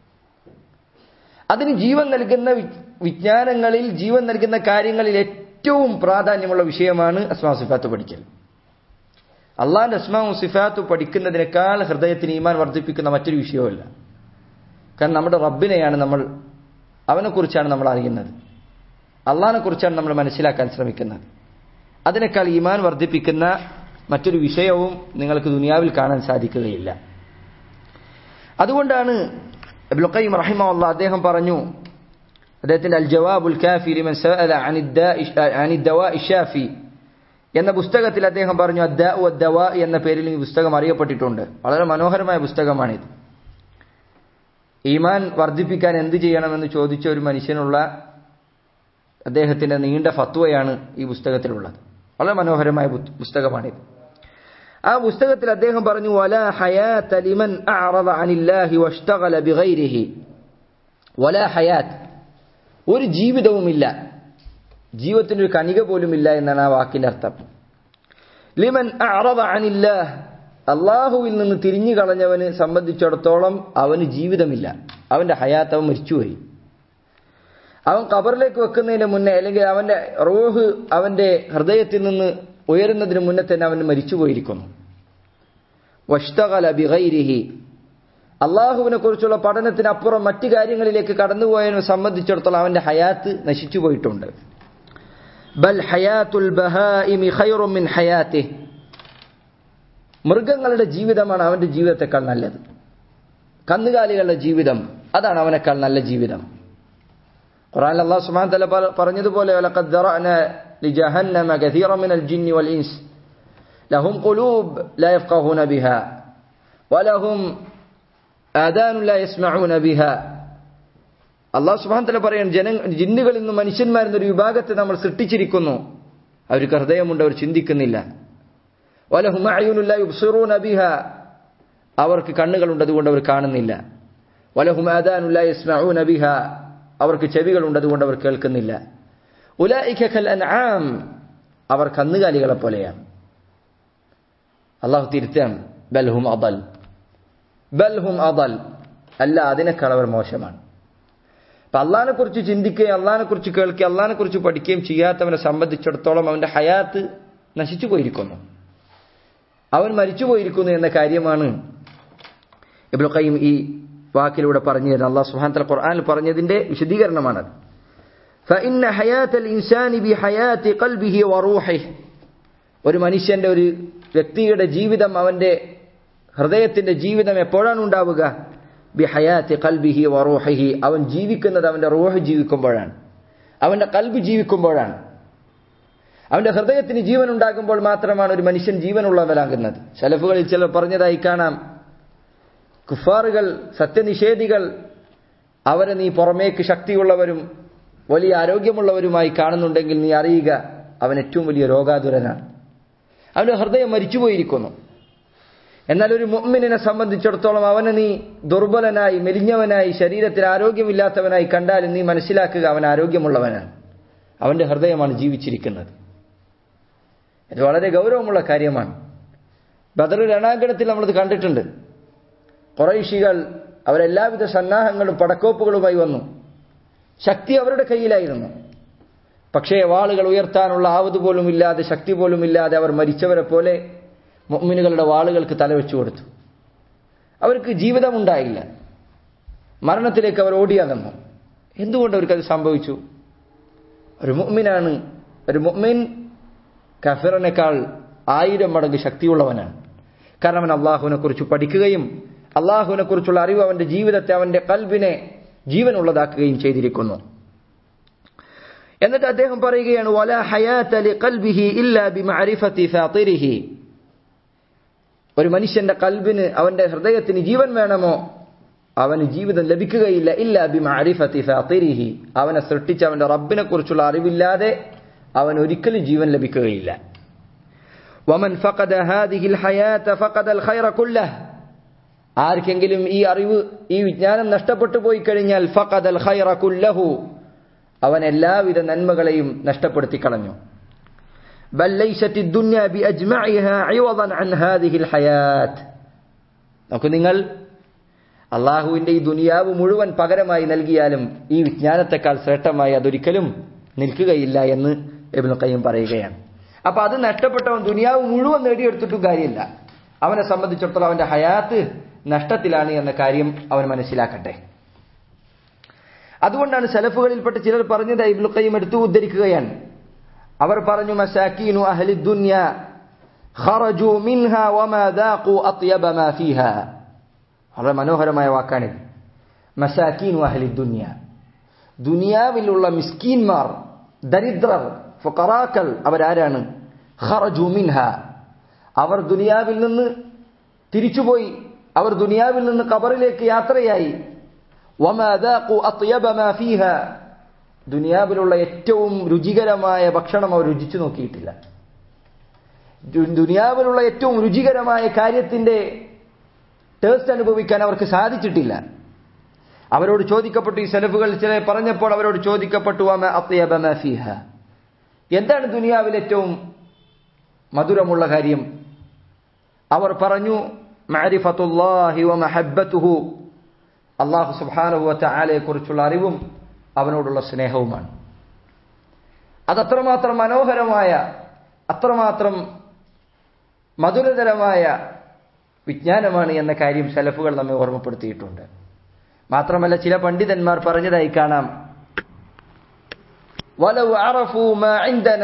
അതിന് ജീവൻ നൽകുന്ന വിജ്ഞാനങ്ങളിൽ, ജീവൻ നൽകുന്ന കാര്യങ്ങളിൽ ഏറ്റവും പ്രാധാന്യമുള്ള വിഷയമാണ് അസ്മാഉ സിഫാത്ത് പഠിക്കൽ. അള്ളാഹിന്റെ അസ്മാഉ സിഫാത്ത് പഠിക്കുന്നതിനേക്കാൾ ഹൃദയത്തിന് ഈമാൻ വർദ്ധിപ്പിക്കുന്ന മറ്റൊരു വിഷയവുമില്ല. കാരണം നമ്മുടെ റബ്ബിനെയാണ് നമ്മൾ, അവനെക്കുറിച്ചാണ് നമ്മൾ അറിയുന്നത്, അള്ളാഹിനെ കുറിച്ചാണ് നമ്മൾ മനസ്സിലാക്കാൻ ശ്രമിക്കുന്നത്. അതിനേക്കാൾ ഈമാൻ വർദ്ധിപ്പിക്കുന്ന മറ്റൊരു വിഷയവും നിങ്ങൾക്ക് ദുനിയാവിൽ കാണാൻ സാധിക്കുകയില്ല. അതുകൊണ്ടാണ് ഇബ്നുൽ ഖയ്യിം റഹിമഹുല്ലാഹ് അദ്ദേഹം പറഞ്ഞു, അദ്ദേഹത്തിന്റെ അൽ ജവാബുൽ കാഫി ലിമൻ സഅല അനി ദവാഇ ഷാഫി എന്ന പുസ്തകത്തിൽ അദ്ദേഹം പറഞ്ഞു, അദ്ദാഉ വദ്ദവാ എന്ന പേരിൽ ഈ പുസ്തകം അറിയപ്പെട്ടിട്ടുണ്ട്. വളരെ മനോഹരമായ പുസ്തകമാണിത്. ഈമാൻ വർദ്ധിപ്പിക്കാൻ എന്ത് ചെയ്യണമെന്ന് ചോദിച്ച ഒരു മനുഷ്യനുള്ള അദ്ദേഹത്തിന്റെ നീണ്ട ഫത്വയാണ് ഈ പുസ്തകത്തിലുള്ളത്. വളരെ മനോഹരമായ പുസ്തകമാണിത്. ആ പുസ്തകത്തിൽ അദ്ദേഹം പറഞ്ഞു, വലാ ഹയാത ലിമൻ അഅറദ അനില്ലാഹി വഷ്തഗല ബിഗൈരിഹി. വലാ ഹയാത്ത്, ഒരു ജീവിതവുമില്ല, ജീവിതത്തിനൊരു കണിക പോലും ഇല്ല എന്നാണ് ആ വാക്കിന്റെ അർത്ഥം. ലിമൻ അഅറദ അനില്ലാഹ്, അല്ലാഹുവിൽ നിന്ന് തിരിഞ്ഞു കളഞ്ഞവന് സംബന്ധിച്ചിടത്തോളം അവന് ജീവിതമില്ല, അവന്റെ ഹയാത്ത്, അവൻ മരിച്ചുപോയി. അവൻ ഖബറിലേക്ക് വെക്കുന്നതിന് മുന്നേ, അല്ലെങ്കിൽ അവന്റെ റൂഹ് അവന്റെ ഹൃദയത്തിൽ നിന്ന് ഉയരുന്നതിന് മുന്നേ തന്നെ അവൻ മരിച്ചുപോയിരിക്കുന്നു. വഷ്തഗല ബിഗൈരിഹി, അള്ളാഹുവിനെ കുറിച്ചുള്ള പഠനത്തിനപ്പുറം മറ്റു കാര്യങ്ങളിലേക്ക് കടന്നുപോയതിനെ സംബന്ധിച്ചിടത്തോളം അവന്റെ ഹയാത്ത് നശിച്ചു പോയിട്ടുണ്ട്. ബൽ ഹയാത്തുൽ ബഹായിമി ഖൈറും മിൻ ഹയാതിഹി, മൃഗങ്ങളുടെ ജീവിതമാണ് അവന്റെ ജീവിതത്തെക്കാൾ നല്ലത്. കന്നുകാലികളുടെ ജീവിതം അതാണ് അവനേക്കാൾ നല്ല ജീവിതം. ഖുർആനിൽ അല്ലാഹു സുബ്ഹാനഹു വ തആല പറഞ്ഞതുപോലെ, വലഖദ് ദറഅനാ ലിജഹന്നമ കസീറൻ മിനൽ ജിന്നി വൽ ഇൻസ് ലഹും ഖുലൂബ് ലാ യഫ്ഖഹൂന ബിഹാ വലഹും ആദാനുൻ ലാ യസ്മഊന ബിഹാ. അല്ലാഹു സുബ്ഹാനഹു വ തആല പറയുന്നു, ജിന്നുകളിൽ നിന്നും മനുഷ്യന്മാരിൽ നിന്നൊരു വിഭാഗത്തെ നമ്മൾ സൃഷ്ടിച്ചിരിക്കുന്നു, അവർക്ക് ഹൃദയമുണ്ട്, അവർ ചിന്തിക്കുന്നില്ല. വലഹും അഅ്യുനുൻ ലാ യുബ്സിറൂന ബിഹാ, അവർക്ക് കണ്ണുകളുണ്ട്, അതുകൊണ്ട് അവർ കാണുന്നില്ല. വലഹും ആദാനുൻ ലാ യസ്മഊന ബിഹാ, അവർക്ക് ചെവികളുണ്ട്, അതുകൊണ്ട് അവർ കേൾക്കുന്നില്ല. ഉലൈക കൽ അൻആം, അവർ കന്നുകാലികളെ പോലെയാണ്. അല്ലാഹു തിരുത്താണ്, ബൽഹും അദൽ, ബൽഹും അദൽ, അല്ല, അതിനേക്കാൾ അവർ മോശമാണ്. അപ്പൊ അള്ളാഹിനെ കുറിച്ച് ചിന്തിക്കുകയും അള്ളാഹിനെ കുറിച്ച് കേൾക്കുകയും അള്ളാഹിനെ കുറിച്ച് പഠിക്കുകയും ചെയ്യാത്തവനെ സംബന്ധിച്ചിടത്തോളം അവന്റെ ഹയാത്ത് നശിച്ചു പോയിരിക്കുന്നു, അവൻ മരിച്ചു പോയിരിക്കുന്നു എന്ന കാര്യമാണ് ഇബ്നുൽ ഖയ്യിം ഈ വാക്കിലൂടെ പറഞ്ഞു തരുന്നത്. അല്ലാഹു സുബ്ഹാനഹു വ തആല ഖുർആനിൽ പറഞ്ഞതിന്റെ വിശദീകരണമാണ്. ഫഇന്ന ഹയാത്തൽ ഇൻസാനി ബിഹയാത്തി ഖൽബിഹി വറൂഹിഹി, ഒരു മനുഷ്യന്റെ, ഒരു വ്യക്തിയുടെ ജീവിതം, അവന്റെ ഹൃദയത്തിന്റെ ജീവിതം എപ്പോഴാണ് ഉണ്ടാവുക? ബിഹയാത്തി ഖൽബിഹി വറൂഹിഹി, അവൻ ജീവിക്കുന്നത് അവന്റെ റൂഹ് ജീവിക്കുമ്പോഴാണ്, അവന്റെ ഖൽബ് ജീവിക്കുമ്പോഴാണ്. അവന്റെ ഹൃദയത്തിന് ജീവൻ ഉണ്ടാകുമ്പോൾ മാത്രമാണ് ഒരു മനുഷ്യൻ ജീവനുള്ളവനാകുന്നത്. സലഫുകളിൽ ചിലർ പറഞ്ഞതായി കാണാം, കുഫാറുകൾ, സത്യനിഷേധികൾ, അവരെ നീ പുറമേക്ക് ശക്തിയുള്ളവരും വലിയ ആരോഗ്യമുള്ളവരുമായി കാണുന്നുണ്ടെങ്കിൽ നീ അറിയുക, അവൻ ഏറ്റവും വലിയ രോഗാതുരനാണ്, അവന്റെ ഹൃദയം മരിച്ചുപോയിരിക്കുന്നു. എന്നാൽ ഒരു മുഅ്മിനിനെ സംബന്ധിച്ചിടത്തോളം അവനെ നീ ദുർബലനായി, മെലിഞ്ഞവനായി, ശരീരത്തിൽ ആരോഗ്യമില്ലാത്തവനായി കണ്ടാലും നീ മനസ്സിലാക്കുക, അവൻ ആരോഗ്യമുള്ളവനാണ്, അവന്റെ ഹൃദയമാണ് ജീവിച്ചിരിക്കുന്നത്. ഇത് വളരെ ഗൗരവമുള്ള കാര്യമാണ്. ബദർ രണാങ്കണത്തിൽ നമ്മളത് കണ്ടിട്ടുണ്ട്. ഖുറൈശികൾ അവരെല്ലാവിധ സന്നാഹങ്ങളും പടക്കോപ്പുകളുമായി വന്നു. ശക്തി അവരുടെ കയ്യിലായിരുന്നു. പക്ഷേ വാളുകൾ ഉയർത്താനുള്ള ആവത് പോലും ഇല്ലാതെ, ശക്തി പോലും ഇല്ലാതെ അവർ മരിച്ചവരെ പോലെ മുഅ്മിനുകളുടെ വാളുകൾക്ക് തലവെച്ചു കൊടുത്തു. അവർക്ക് ജീവിതമുണ്ടായില്ല. മരണത്തിലേക്ക് അവർ ഓടിയകന്നു. എന്തുകൊണ്ട് അവർക്കത് സംഭവിച്ചു? ഒരു മുഅ്മിനാണ്. ഒരു മുഅ്മിൻ കഫിറിനേക്കാൾ 1000 മടങ്ങ് ശക്തിയുള്ളവനാണ്. കാരണം അവൻ അള്ളാഹുവിനെ കുറിച്ച് പഠിക്കുകയും അള്ളാഹുവിനെ കുറിച്ചുള്ള അറിവ് അവന്റെ ജീവിതത്തെ, അവന്റെ ഖൽബിനെ ജീവനുള്ളതാക്കുകയും ചെയ്തിരിക്കുന്നു. എന്നിട്ട് അദ്ദേഹം പറയുകയാണ്, വലാ ഹയാത ലിഖൽബിഹി ഇല്ലാ ബിമഅരിഫതി ഫാതിരിഹി. ഒരു മനുഷ്യന്റെ ഖൽബിന്, അവന്റെ ഹൃദയത്തിന് ജീവൻ വേണമോ, അവന് ജീവിതം ലഭിക്കുകയില്ല ഇല്ലാ ബിമഅരിഫതി ഫാതിരിഹി. അവനെ സൃഷ്ടിച്ച അവന്റെ റബ്ബിനെ കുറിച്ചുള്ള അറിവില്ലാതെ അവൻ ഒരിക്കലും ജീവൻ ലഭിക്കുകയില്ല. വമൻ ഫഖദ ഹാദിഹിൽ ഹയാത ഫഖദൽ ഖൈറ കുല്ലഹ്. ആർക്കെങ്കിലും ഈ അറിവ്, ഈ വിജ്ഞാനം നഷ്ടപ്പെട്ടു പോയി കഴിഞ്ഞാൽ ഫഖദൽ ഖൈറ കുല്ലഹു, അവൻ എല്ലാവിധ നന്മകളെയും നഷ്ടപ്പെടുത്തി കളഞ്ഞു. ബൽ ലൈസത്തി ദുനിയ ബിഅജ്മഇഹാ ഇവദൻ അൻ ഹാദിഹിൽ ഹയാത്ത്. നോക്കൂ നിങ്ങൾ, അള്ളാഹുവിന്റെ ഈ ദുനിയാവ് മുഴുവൻ പകരമായി നൽകിയാലും ഈ വിജ്ഞാനത്തെക്കാൾ ശ്രേഷ്ഠമായി അതൊരിക്കലും നിൽക്കുകയില്ല എന്ന് ഇബ്നു ഖയ്യിം പറയുകയാണ്. അപ്പൊ അത് നഷ്ടപ്പെട്ടവൻ ദുനിയാവ് മുഴുവൻ നേടിയെടുത്തിട്ടും കാര്യമില്ല. അവനെ സംബന്ധിച്ചിടത്തോളം അവന്റെ ഹയാത്ത് നഷ്ടത്തിലാണ് എന്ന കാര്യം അവൻ മനസ്സിലാക്കട്ടെ. അതുകൊണ്ടാണ് സലഫുകളിൽപ്പെട്ട ചിലർ പറഞ്ഞത്, ഇബ്നു ഖയ്യിം എടുത്തു ഉദ്ധരിക്കുകയാണ്. അവർ പറഞ്ഞു, മസാകീനു അഹ്ലി ദുനിയ ഖറജു മിൻഹാ വമാ ദാഖു അത്യബ മാ ഫീഹാ. വളരെ മനോഹരമായ വാക്കാണിത്. മസാകീനു അഹ്ലി ദുനിയ, ദുനിയാവിലുള്ള മിസ്കീന്മാർ, ദരിദ്രർ, ഫുഖറാക്കൾ അവരാരാണ്? ഖറജു മിൻഹാ, അവർ ദുനിയാവിൽ നിന്ന് തിരിച്ചുപോയി, അവർ ദുനിയാവിൽ നിന്ന് ഖബറിലേക്ക് യാത്രയായി. വമാ ദാഖു അത്യബ മാ ഫീഹാ, ദുനിയാവിലുള്ള ഏറ്റവും രുചികരമായ ഭക്ഷണം അവർ രുചിച്ചു നോക്കിയിട്ടില്ല. ദുനിയാവിലുള്ള ഏറ്റവും രുചികരമായ കാര്യത്തിന്റെ ടേസ്റ്റ് അനുഭവിക്കാൻ അവർക്ക് സാധിച്ചിട്ടില്ല. അവരോട് ചോദിക്കപ്പെട്ടു, ഈ സലഫുകൾ ചില പറഞ്ഞപ്പോൾ അവരോട് ചോദിക്കപ്പെട്ടു, വമാ അത്യബ മാ ഫീഹാ, എന്താണ് ദുനിയാവിൽ ഏറ്റവും മധുരമുള്ള കാര്യം? അവർ പറഞ്ഞു, മഅരിഫത്തുല്ലാഹി വ മഹബ്ബതുഹു, അല്ലാഹു സുബ്ഹാനഹു വ തആലയെ കുറിച്ചുള്ള അറിവും അവനോടുള്ള സ്നേഹവുമാണ്. അതത്രമാത്രം മനോഹരമായ, അത്രമാത്രം മധുരതരമായ വിജ്ഞാനമാണ് എന്ന കാര്യം സലഫുകൾ നമ്മെ ഓർമ്മപ്പെടുത്തിയിട്ടുണ്ട്. മാത്രമല്ല ചില പണ്ഡിതന്മാർ പറഞ്ഞതായി കാണാം, വലൗ അറഫു മാ ഇൻദന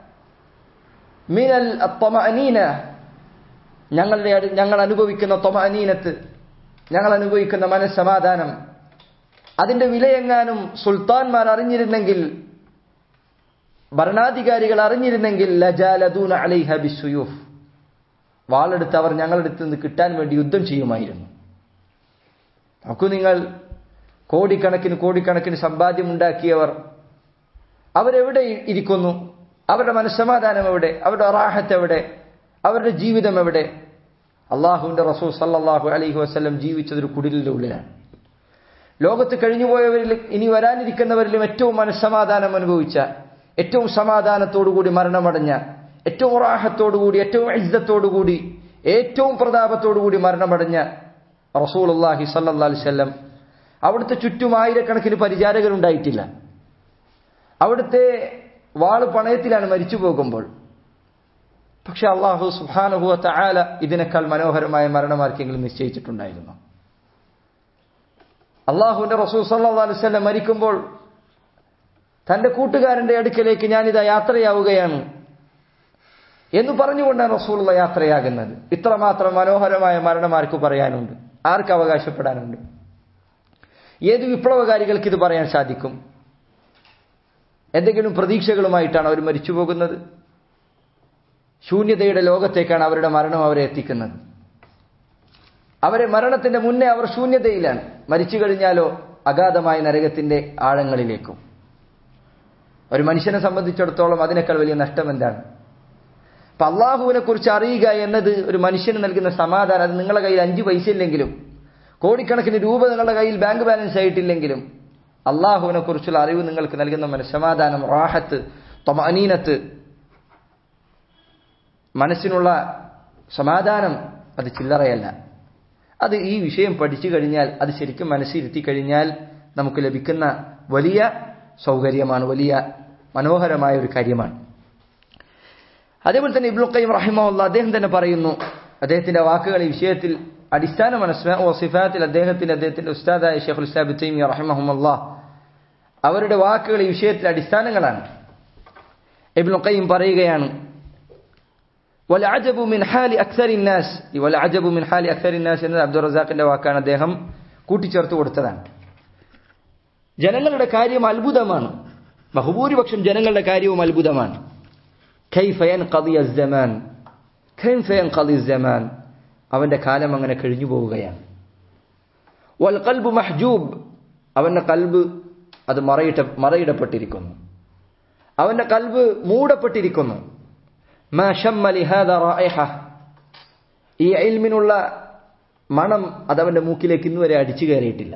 മിനൽ അത്മഅനീന, ഞങ്ങൾ അനുഭവിക്കുന്ന ത്വമഅനീനത്ത്, ഞങ്ങൾ അനുഭവിക്കുന്ന മനസ്സമാധാനം, അതിന്റെ വിലയെങ്ങാനും സുൽത്താൻമാർ അറിഞ്ഞിരുന്നെങ്കിൽ, ഭരണാധികാരികൾ അറിഞ്ഞിരുന്നെങ്കിൽ, ലജാലദൂന അലൈഹ ബിസ്സുയൂഫ്, വാളെടുത്ത് അവർ ഞങ്ങളെടുത്ത് നിന്ന് കിട്ടാൻ വേണ്ടി യുദ്ധം ചെയ്യുമായിരുന്നു. നോക്കൂ നിങ്ങൾ, കോടിക്കണക്കിന് സമ്പാദ്യം ഉണ്ടാക്കിയവർ അവരെവിടെ ഇരിക്കുന്നു? അവരുടെ മനസ്സമാധാനം എവിടെ? അവരുടെ റാഹത്ത് എവിടെ? അവരുടെ ജീവിതം എവിടെ? അള്ളാഹുവിന്റെ റസൂൽ സല്ലല്ലാഹു അലൈഹി വസല്ലം ജീവിച്ചതൊരു കുടിലിന്റെ ഉള്ളിലാണ്. ലോകത്ത് കഴിഞ്ഞുപോയവരിൽ ഇനി വരാനിരിക്കുന്നവരിലും ഏറ്റവും മനസ്സമാധാനം അനുഭവിച്ച, ഏറ്റവും സമാധാനത്തോടുകൂടി മരണമടഞ്ഞ, ഏറ്റവും റാഹത്തോടുകൂടി, ഏറ്റവും ഇസ്സത്തോടുകൂടി, ഏറ്റവും പ്രതാപത്തോടുകൂടി മരണമടഞ്ഞ റസൂലുള്ളാഹി സല്ലല്ലാഹു അലൈഹി വസല്ലം, അവിടുത്തെ ചുറ്റും ആയിരക്കണക്കിന് പരിചാരകരുണ്ടായിട്ടില്ല. അവിടുത്തെ വാള് പണയത്തിലാണ് മരിച്ചു പോകുമ്പോൾ. പക്ഷെ അല്ലാഹു സുബ്ഹാനഹു വ തആല ഇതിനേക്കാൾ മനോഹരമായ മരണമാർക്കെങ്കിലും നിശ്ചയിച്ചിട്ടുണ്ടായിരുന്നു. അള്ളാഹുവിന്റെ റസൂൽ സല്ലല്ലാഹു അലൈഹി വസല്ലം മരിക്കുമ്പോൾ തന്റെ കൂട്ടുകാരന്റെ അടുക്കലേക്ക് ഞാനിതാ യാത്രയാവുകയാണ് എന്ന് പറഞ്ഞുകൊണ്ടാണ് റസൂലുള്ള യാത്രയാകുന്നത്. ഇത്രമാത്രം മനോഹരമായ മരണമാർക്ക് പറയാനുണ്ട്? ആർക്ക് അവകാശപ്പെടാനുണ്ട്? ഏത് വിപ്ലവകാരികൾക്ക് ഇത് പറയാൻ സാധിക്കും? എന്തെങ്കിലും പ്രതീക്ഷകളുമായിട്ടാണ് അവർ മരിച്ചു പോകുന്നത്? ശൂന്യതയുടെ ലോകത്തേക്കാണ് അവരുടെ മരണം അവരെ എത്തിക്കുന്നത്. അവരെ മരണത്തിന്റെ മുന്നേ അവർ ശൂന്യതയിലാണ്. മരിച്ചു കഴിഞ്ഞാലോ അഗാധമായ നരകത്തിന്റെ ആഴങ്ങളിലേക്കും. ഒരു മനുഷ്യനെ സംബന്ധിച്ചിടത്തോളം അതിനേക്കാൾ വലിയ നഷ്ടം എന്താണ്? അപ്പൊ അള്ളാഹുവിനെ കുറിച്ച് അറിയുക എന്നത് ഒരു മനുഷ്യന് നൽകുന്ന സമാധാനം. അത് നിങ്ങളുടെ കയ്യിൽ 5 പൈസ ഇല്ലെങ്കിലും, കോടിക്കണക്കിന് രൂപ നിങ്ങളുടെ കയ്യിൽ ബാങ്ക് ബാലൻസ് ആയിട്ടില്ലെങ്കിലും, അള്ളാഹുവിനെ കുറിച്ചുള്ള അറിവ് നിങ്ങൾക്ക് നൽകുന്ന മനസ്സമാധാനം, റാഹത്ത്, ത്വമഅനീനത്ത്, മനസ്സിനുള്ള സമാധാനം, അത് ചില്ലറയല്ല. അത് ഈ വിഷയം പഠിച്ചു കഴിഞ്ഞാൽ, അത് ശരിക്കും മനസ്സിരുത്തി കഴിഞ്ഞാൽ നമുക്ക് ലഭിക്കുന്ന വലിയ സൗകര്യമാണ്, വലിയ മനോഹരമായ ഒരു കാര്യമാണ്. അതേപോലെ തന്നെ ഇബ്നു ഖയ്യിം റഹിമഹുല്ലാഹ് അദ്ദേഹം തന്നെ പറയുന്നു, അദ്ദേഹത്തിന്റെ വാക്കുകൾ ഈ വിഷയത്തിൽ അടിസ്ഥാനമാണ് അസ്മാ വ സിഫാത്തിൽ. അദ്ദേഹത്തിന്റെ ഉസ്താദായ ശൈഖുൽ ഇസ്ലാം ഇബ്നു തൈമിയ്യ റഹിമഹുല്ലാഹ് അവരുടെ വാക്കുകൾ ഈ വിഷയത്തിൽ അടിസ്ഥാനങ്ങളാണ്. ഇബ്നു ഖയ്യിം പറയുകയാണ്, വൽഅജബു മിൻ ഹാലി അക്സരി الناس, ഈ വൽഅജബു മിൻ ഹാലി അക്സരി الناس എന്നത് അബ്ദുർ റസാഖിന്റെ വാക്കാണ്, അദ്ദേഹം കൂട്ടിച്ചേർത്ത് കൊടുത്തതാണ്. ജനങ്ങളുടെ കാര്യം അത്ഭുതമാണ്, ബഹുഭൂരിപക്ഷം ജനങ്ങളുടെ കാര്യവും അത്ഭുതമാണ്. കൈഫ യൻഖദി അസ്സമാൻ, കൈഫ യൻഖദി അസ്സമാൻ, അവന്റെ കാലം അങ്ങനെ കഴിഞ്ഞു പോവുകയാണ്. വൽ ഖൽബു മഹ്ജൂബ്, അവന്റെ ഖൽബ് അത് മറയിടപ്പെട്ടിരിക്കുന്നു, അവന്റെ ഖൽബ് മൂടപ്പെട്ടിരിക്കുന്നു. മാ ശമ്മ ലിഹാദാ റായിഹ, ഈ ഇൽമിനുള്ള മണം അതവന്റെ മൂക്കിലേക്ക് ഇന്നുവരെ അടിച്ചു കയറിയിട്ടില്ല.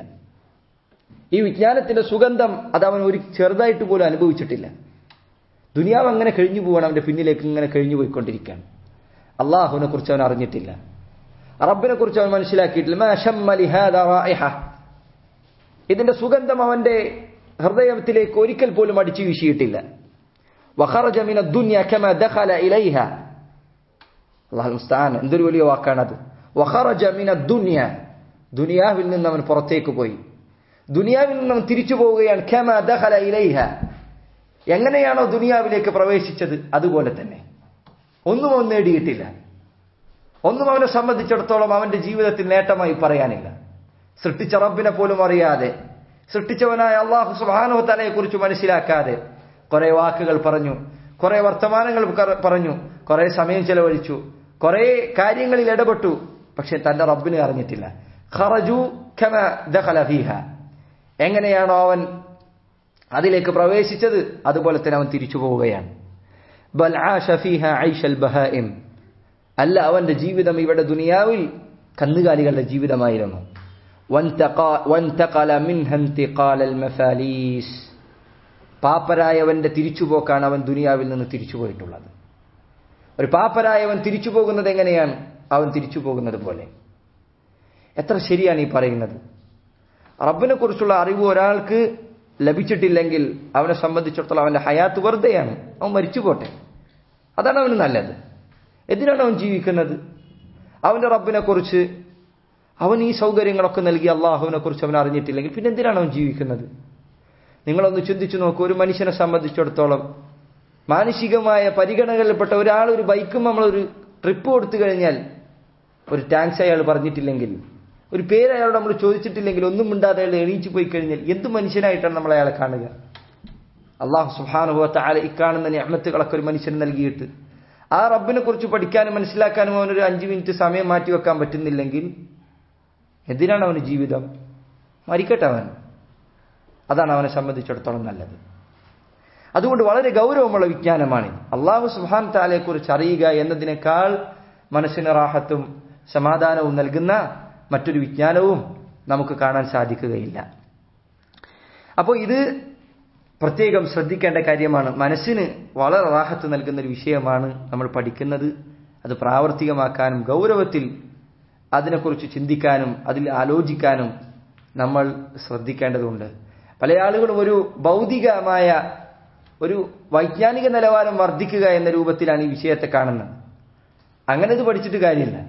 ഈ വിജ്ഞാനത്തിന്റെ സുഗന്ധം അതവൻ ഒരു ചെറുതായിട്ട് പോലും അനുഭവിച്ചിട്ടില്ല. ദുനിയാവ് അങ്ങനെ കഴിഞ്ഞു പോവാണ്, അവന്റെ പിന്നിലേക്ക് ഇങ്ങനെ കഴിഞ്ഞു പോയിക്കൊണ്ടിരിക്കുകയാണ്. അള്ളാഹുവിനെ കുറിച്ച് അവൻ അറിഞ്ഞിട്ടില്ല, റബ്ബിനെ കുറിച്ച് അവൻ മനസ്സിലാക്കിയിട്ടില്ല. മാ ശമ്മ ലിഹാദാ റായിഹ, ഇതിന്റെ സുഗന്ധം അവന്റെ ഹൃദയത്തിലേക്ക് ഒരിക്കൽ പോലും അടിച്ചു വീശിയിട്ടില്ല. വഖറജ മിന ദുനിയ കമാ ദഖല ഇലൈഹ, അല്ലാഹു മുസ്തആൻ, എന്തൊരു വലിയ വാക്കാണത്. വഖറജ മിന ദുനിയ, ദുനിയാവിൽ നിന്ന് അവൻ പുറത്തേക്ക് പോയി, ദുനിയാവിൽ നിന്ന് അവൻ തിരിച്ചു പോവുകയാണ്. കമാ ദഖല ഇലൈഹ, എങ്ങനെയാണോ ദുനിയാവിലേക്ക് പ്രവേശിച്ചത് അതുപോലെ തന്നെ. ഒന്നും അവൻ നേടിയിട്ടില്ല, ഒന്നും അവനെ സംബന്ധിച്ചിടത്തോളം അവന്റെ ജീവിതത്തിൽ നേട്ടമായി പറയാനില്ല. സൃഷ്ടിച്ച റബ്ബിനെ പോലും അറിയാതെ, സൃഷ്ടിച്ചവനായ അല്ലാഹു സുബ്ഹാനഹു വ തആലയെ കുറിച്ച് മനസ്സിലാക്കാതെ കുറെ വാക്കുകൾ പറഞ്ഞു, കുറെ വർത്തമാനങ്ങൾ പറഞ്ഞു, കുറെ സമയം ചെലവഴിച്ചു, കുറെ കാര്യങ്ങളിൽ ഇടപെട്ടു, പക്ഷെ തന്റെ റബ്ബിനെ അറിഞ്ഞിട്ടില്ല. ഖറജു കമാ ദഖല ഫീഹ, എങ്ങനെയാണോ അവൻ അതിലേക്ക് പ്രവേശിച്ചത് അതുപോലെ തന്നെ അവൻ തിരിച്ചു പോവുകയാണ്. ബൽ ആശ ഫീഹ ഐശൽ ബഹായിം, അല്ല, അവന്റെ ജീവിതം ഇവിടെ ദുനിയാവിൽ കന്നുകാലികളുടെ ജീവിതമായിരുന്നു. വൻതഖല മിൻഹ ഇന്തിഖാലൽ മഫാലീസ്, പാപ്പരായവന്റെ തിരിച്ചുപോക്കാണ് അവൻ ദുനിയാവിൽ നിന്ന് തിരിച്ചു പോയിട്ടുള്ളത്. ഒരു പാപ്പരായവൻ തിരിച്ചു പോകുന്നത് എങ്ങനെയാണ്? അവൻ തിരിച്ചു പോകുന്നത് പോലെ. എത്ര ശരിയാണ് ഈ പറയുന്നത്. റബ്ബിനെ കുറിച്ചുള്ള അറിവ് ഒരാൾക്ക് ലഭിച്ചിട്ടില്ലെങ്കിൽ അവനെ സംബന്ധിച്ചിടത്തോളം അവന്റെ ഹയാത്ത് വെറുതെയാണ്, അവൻ മരിച്ചു പോട്ടെ, അതാണ് അവന് നല്ലത്. എന്തിനാണ് അവൻ ജീവിക്കുന്നത്? അവന്റെ റബ്ബിനെ കുറിച്ച്, അവൻ ഈ സൗകര്യങ്ങളൊക്കെ നൽകി അള്ളാഹുവിനെ കുറിച്ച് അവൻ അറിഞ്ഞിട്ടില്ലെങ്കിൽ പിന്നെ എന്തിനാണ് അവൻ ജീവിക്കുന്നത്? നിങ്ങളൊന്ന് ചിന്തിച്ചു നോക്കൂ. ഒരു മനുഷ്യനെ സംബന്ധിച്ചിടത്തോളം മാനസികമായ പരിഗണനകളിൽപ്പെട്ട ഒരാൾ ഒരു ബൈക്കും നമ്മളൊരു ട്രിപ്പ് കൊടുത്തു കഴിഞ്ഞാൽ, ഒരു ടാങ്ക്സ് അയാൾ പറഞ്ഞിട്ടില്ലെങ്കിൽ, ഒരു പേര് അയാളോട് നമ്മൾ ചോദിച്ചിട്ടില്ലെങ്കിൽ, ഒന്നും മിണ്ടാതെ അയാൾ എണീച്ചു പോയി കഴിഞ്ഞാൽ എന്ത് മനുഷ്യനായിട്ടാണ് നമ്മൾ അയാളെ കാണുക? അല്ലാഹു സുബ്ഹാനഹു വ തആല ഇക്കാണുന്ന നിഅമത്തുകളൊക്കെ ഒരു മനുഷ്യന് നൽകിയിട്ട് ആ റബ്ബിനെ കുറിച്ച് പഠിക്കാനും മനസ്സിലാക്കാനും അവനൊരു 5 മിനിറ്റ് സമയം മാറ്റിവെക്കാൻ പറ്റുന്നില്ലെങ്കിൽ എന്തിനാണ് അവന് ജീവിതം? മരിക്കട്ടെ അവൻ, അതാണ് അവനെ സംബന്ധിച്ചിടത്തോളം നല്ലത്. അതുകൊണ്ട് വളരെ ഗൗരവമുള്ള വിജ്ഞാനമാണ് അല്ലാഹു സുബ്ഹാനഹു വ തആലയെ കുറിച്ച് അറിയുക എന്നതിനേക്കാൾ മനസ്സിന് റാഹത്തും സമാധാനവും നൽകുന്ന മറ്റൊരു വിജ്ഞാനവും നമുക്ക് കാണാൻ സാധിക്കുകയില്ല. അപ്പോൾ ഇത് പ്രത്യേകം ശ്രദ്ധിക്കേണ്ട കാര്യമാണ്. മനസ്സിന് വളരെ റാഹത്ത് നൽകുന്ന ഒരു വിഷയമാണ് നമ്മൾ പഠിക്കുന്നത്. അത് പ്രാവർത്തികമാക്കാനും ഗൗരവത്തിൽ അതിനെക്കുറിച്ച് ചിന്തിക്കാനും അതിൽ ആലോചിക്കാനും നമ്മൾ ശ്രദ്ധിക്കേണ്ടതുണ്ട്. പല ആളുകളും ഒരു ഭൗതികമായ ഒരു വൈജ്ഞാനിക നിലവാരം വർദ്ധിക്കുക എന്ന രൂപത്തിലാണ് ഈ വിഷയത്തെ കാണുന്നത്. അങ്ങനെ ഇത് പഠിച്ചിട്ട് കാര്യമില്ല.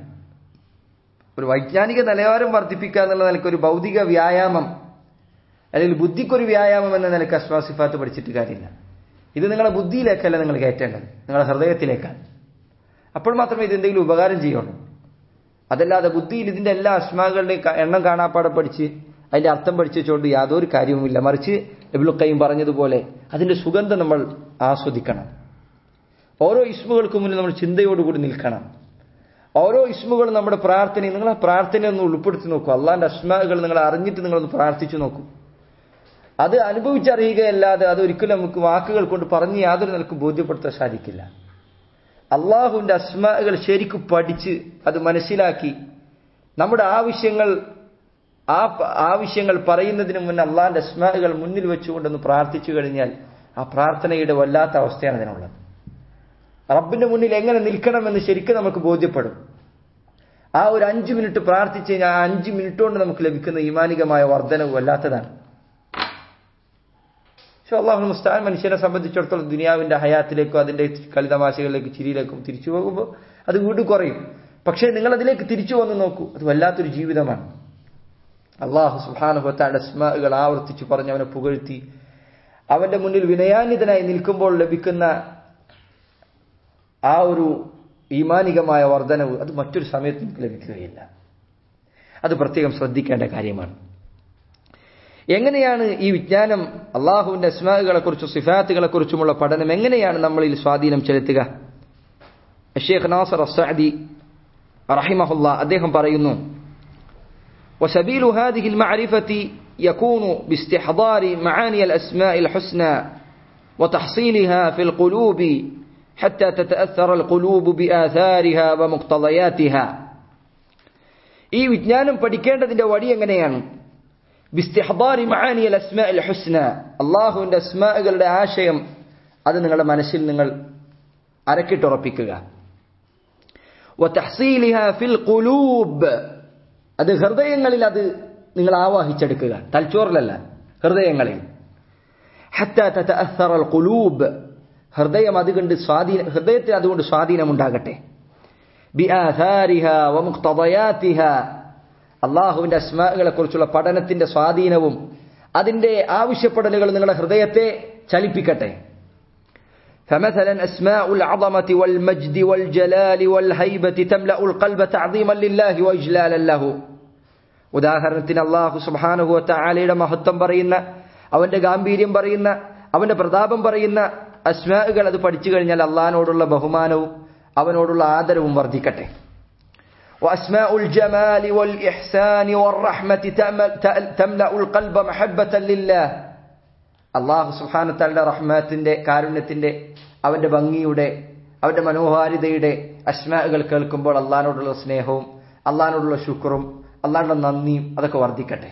ഒരു വൈജ്ഞാനിക നിലവാരം വർദ്ധിപ്പിക്കുക എന്നുള്ള നിലയ്ക്ക് ഒരു ഭൗതിക വ്യായാമം അല്ലെങ്കിൽ ബുദ്ധിക്കൊരു വ്യായാമം എന്ന നിലയ്ക്ക് അസ്മാ സിഫാത്ത് പഠിച്ചിട്ട് കാര്യമില്ല. ഇത് നിങ്ങളുടെ ബുദ്ധിയിലേക്കല്ല നിങ്ങൾ കയറ്റേണ്ടത്, നിങ്ങളുടെ ഹൃദയത്തിലേക്കാണ്. അപ്പോൾ മാത്രമേ ഇത് എന്തെങ്കിലും ഉപകാരം ചെയ്യുള്ളൂ. അതല്ലാതെ ബുദ്ധിയിൽ ഇതിന്റെ എല്ലാ അസ്മാകളുടെയും എണ്ണം കാണാപ്പാടെ പഠിച്ച് അതിന്റെ അർത്ഥം പഠിച്ചുകൊണ്ട് യാതൊരു കാര്യവുമില്ല. മറിച്ച് ഇബ്നു ഖയ്യിം പറഞ്ഞതുപോലെ അതിന്റെ സുഗന്ധം നമ്മൾ ആസ്വദിക്കണം. ഓരോ ഇസ്മുകൾക്ക് മുന്നിൽ നമ്മൾ ചിന്തയോടുകൂടി നിൽക്കണം. ഓരോ ഇസ്മുകളും നമ്മുടെ പ്രാർത്ഥനയും, നിങ്ങൾ ആ പ്രാർത്ഥനയെ ഒന്ന് ഉൾപ്പെടുത്തി നോക്കൂ. അള്ളാന്റെ അസ്മാകൾ നിങ്ങൾ അറിഞ്ഞിട്ട് നിങ്ങളൊന്ന് പ്രാർത്ഥിച്ചു നോക്കൂ. അത് അനുഭവിച്ചറിയുകയല്ലാതെ അതൊരിക്കലും നമുക്ക് വാക്കുകൾ കൊണ്ട് പറഞ്ഞ് യാതൊരു നിലക്കും ബോധ്യപ്പെടുത്താൻ സാധിക്കില്ല. അള്ളാഹുവിന്റെ അസ്മാകൾ ശരിക്കും പഠിച്ച് അത് മനസ്സിലാക്കി നമ്മുടെ ആവശ്യങ്ങൾ പറയുന്നതിന് മുന്നേ അള്ളാഹിന്റെ അസ്മാകൾ മുന്നിൽ വെച്ചുകൊണ്ടൊന്ന് പ്രാർത്ഥിച്ചു കഴിഞ്ഞാൽ ആ പ്രാർത്ഥനയുടെ വല്ലാത്ത അവസ്ഥയാണ് അതിനുള്ളത്. റബ്ബിന്റെ മുന്നിൽ എങ്ങനെ നിൽക്കണമെന്ന് ശരിക്കും നമുക്ക് ബോധ്യപ്പെടും. ആ ഒരു 5 മിനിറ്റ് പ്രാർത്ഥിച്ച് കഴിഞ്ഞാൽ ആ 5 മിനിറ്റ് കൊണ്ട് നമുക്ക് ലഭിക്കുന്ന ഈമാനികമായ വർധനവ് വല്ലാത്തതാണ്. പക്ഷെ അല്ലാഹു മുസ്തആൻ മനുഷ്യനെ സംബന്ധിച്ചിടത്തോളം ദുനിയാവിന്റെ ഹയാത്തിലേക്കോ അതിന്റെ കളിതമാശകളിലേക്ക് ചിരിയിലേക്കും തിരിച്ചു പോകുമ്പോൾ അത് വീണ്ടും കുറയും. പക്ഷേ നിങ്ങൾ അതിലേക്ക് തിരിച്ചു വന്ന് നോക്കൂ, അത് വല്ലാത്തൊരു ജീവിതമാണ്. അല്ലാഹു സുബ്ഹാനഹു വ തആല അസ്മാഉകൾ ആവർത്തിച്ചു പറഞ്ഞ് അവനെ പുകഴ്ത്തി അവന്റെ മുന്നിൽ വിനയാന്വിതനായി നിൽക്കുമ്പോൾ ലഭിക്കുന്ന ആ ഒരു ഈമാനികമായ വർധനവ് അത് മറ്റൊരു സമയത്ത് നമുക്ക് ലഭിക്കുകയില്ല. അത് പ്രത്യേകം ശ്രദ്ധിക്കേണ്ട കാര്യമാണ്. എങ്ങനെയാണ് ഈ വിജ്ഞാനം, അള്ളാഹുവിന്റെ അസ്മാഉകളെ കുറിച്ചും സിഫാത്തുകളെ കുറിച്ചുമുള്ള പഠനം എങ്ങനെയാണ് നമ്മളിൽ സ്വാധീനം ചെലുത്തുക? ശൈഖ് നാസിർ അസ്സഅദി റഹിമഹുല്ലാ അദ്ദേഹം പറയുന്നു, وسبيل هذه المعرفة يكون باستحضار معاني الأسماء الحسنى وتحصيلها في القلوب حتى تتأثر القلوب بآثارها ومقتضياتها. ഈ വിജ്ഞാനം പഠിക്കേണ്ടതിന്റെ വഴി എങ്ങനെയാണ്? ബിസ്തിഹ്ദാരി മആനി അൽ-അസ്മാഇൽ ഹുസ്ന, അല്ലാഹുവിന്റെ അസ്മാഉകളുടെ ആശയം അത് നിങ്ങളുടെ മനസ്സിൽ നിങ്ങൾ അരക്കിട്ടുറപ്പിക്കുക. വതഹ്സീലിഹാ ഫിൽ ഖുലൂബ്, അത് ഹൃദയങ്ങളിൽ അത് നിങ്ങൾ ആവാഹിച്ചെടുക്കുക, തലച്ചോറിലല്ല, ഹൃദയങ്ങളിൽ. ഹത്താ തതഅസ്സറ അൽ ഖുലൂബ്, ഹൃദയത്തിൽ അതുകൊണ്ട് സ്വാധീനമുണ്ടാകട്ടെ. ബിആഥാരിഹാ വമുഖ്തദയാതിഹാ, അല്ലാഹുവിന്റെ അസ്മാഉകളെ കുറിച്ചുള്ള പഠനത്തിന്റെ സ്വാധീനവും അതിന്റെ ആവശ്യപ്പെടലുകൾ നിങ്ങളുടെ ഹൃദയത്തെ ചലിപ്പിക്കട്ടെ. فمثلا أسماء العظمة والمجد والجلال والهيبة تملأ القلب تعظيما لله وإجلالا له. ഉദാഹരണത്തിന് അല്ലാഹു സുബ്ഹാനഹു വ തആലയുടെ മഹത്വം പറയുന്ന, അവന്റെ ഗാംഭീര്യം പറയുന്ന, അവന്റെ പ്രതാപം പറയുന്ന അസ്മാഉകൾ അത് പഠിച്ചു കഴിഞ്ഞാൽ അല്ലാഹുവിനോടുള്ള ബഹുമാനവും അവനോടുള്ള ആദരവും വർദ്ധിക്കട്ടെ. وأسماء الجمال والإحسان والرحمة تملأ القلب محبة لله. അല്ലാഹു സുബ്ഹാനഹു വ തആലയുടെ റഹ്മത്തിന്റെ, കാരുണ്യത്തിന്റെ, അവന്റെ ഭംഗിയുടെ, അവന്റെ മനോഹാരിതയുടെ അസ്മാഉകൾ കേൾക്കുമ്പോൾ അല്ലാഹുവിനോടുള്ള സ്നേഹവും അല്ലാഹുവിനോടുള്ള ശുക്റും അല്ലാഹുവിന്റെ നന്ദിയും അതൊക്കെ വർദ്ധിക്കട്ടെ.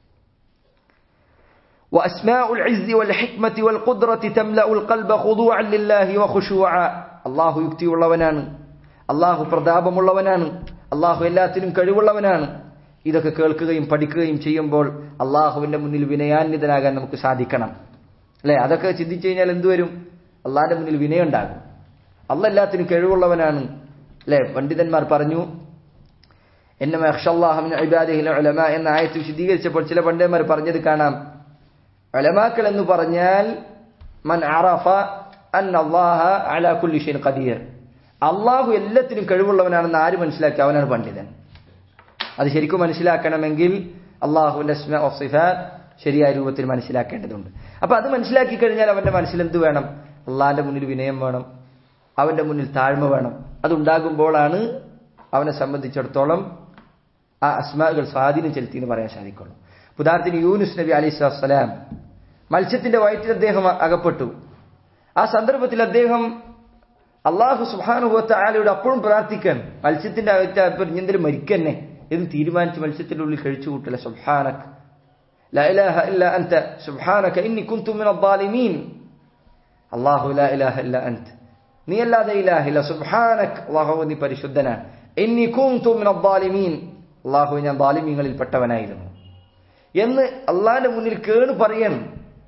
وأسماء العز والحكمة والقدرة تملأ القلب خضوعا لله وخشوعا. അല്ലാഹു യുക്തിയുള്ളവനാണ്, അല്ലാഹു പ്രതാപമുള്ളവനാണ്, അല്ലാഹു എല്ലാത്തിനും കഴിവുള്ളവനാണ്. ഇതൊക്കെ കേൾക്കുകയും പഠിക്കുകയും ചെയ്യുമ്പോൾ അല്ലാഹുവിന്റെ മുന്നിൽ വിനയാന്വിതനാകാൻ നമുക്ക് സാധിക്കണം. അല്ലെ? അതൊക്കെ ചിന്തിച്ചു കഴിഞ്ഞാൽ എന്തുവരും? അള്ളാഹിന്റെ മുന്നിൽ വിനയുണ്ടാകും. അല്ലാഹ് എല്ലാത്തിനും കഴിവുള്ളവനാണ്. അല്ലെ? പണ്ഡിതന്മാർ പറഞ്ഞു, ഇന്നമാ യഖ്ഷല്ലാഹ മിൻ ഇബാദിഹിൽ ഉലമാ എന്ന ആയത്ത് വിശദീകരിച്ചപ്പോൾ ചില പണ്ഡിതന്മാർ പറഞ്ഞത് കാണാം, ഉലമാക്കൾ എന്ന് പറഞ്ഞാൽ മൻ അറഫ അന്നല്ലാഹ അലാ കുല്ലി ഷൈഇൻ ഖദീർ, അല്ലാഹു എല്ലാത്തിനും കഴിവുള്ളവനാണെന്ന് ആര് മനസ്സിലാക്കി അവനാണ് പണ്ഡിതൻ. അത് ശരിക്കും മനസ്സിലാക്കണമെങ്കിൽ അല്ലാഹുവിന്റെ അസ്മാ വ സിഫാത്ത് ശരിയായ രൂപത്തിൽ മനസ്സിലാക്കേണ്ടതുണ്ട്. അപ്പൊ അത് മനസ്സിലാക്കി കഴിഞ്ഞാൽ അവന്റെ മനസ്സിൽ എന്ത് വേണം? അള്ളാഹിന്റെ മുന്നിൽ വിനയം വേണം, അവന്റെ മുന്നിൽ താഴ്മ വേണം. അതുണ്ടാകുമ്പോഴാണ് അവനെ സംബന്ധിച്ചിടത്തോളം ആ അസ്മാകൾ സ്വാധീനം ചെലുത്തി എന്ന് പറയാൻ സാധിക്കുള്ളൂ. ഉദാഹരണത്തിന് യൂനുസ് നബി അലൈഹിസ്സലാം മത്സ്യത്തിന്റെ വയറ്റിൽ അദ്ദേഹം അകപ്പെട്ടു. ആ സന്ദർഭത്തിൽ അദ്ദേഹം അല്ലാഹു സുബ്ഹാനഹു വ തആലയോട് അപ്പോഴും പ്രാർത്ഥിക്കാൻ, മത്സ്യത്തിന്റെ അകത്ത് എന്തെങ്കിലും മരിക്കന്നെ എന്ന് തീരുമാനിച്ച് മത്സ്യത്തിന്റെ ഉള്ളിൽ കഴിച്ചു കൂട്ടില്ല. സുബ്ഹാനക ലാ ഇലാഹ ഇല്ലാ അൻത സുബ്ഹാനക ഇന്നി കുൻതു മിനൽ ളാലിമീൻ. അല്ലാഹു ലാ ഇലാഹ ഇല്ലാ അൻത, നീ അല്ലാതെ ഇലാഹില്ല, സുബ്ഹാനക അല്ലാഹു നീ പരിശുദ്ധനാണ്, ഇന്നി കുൻതു മിനൽ ളാലിമീൻ അല്ലാഹു ഞാൻ ളാലിമീങ്ങളിൽ പെട്ടവനായിരുന്നു എന്ന് അല്ലാഹുവിന്റെ മുന്നിൽ കേണ് പറയണം.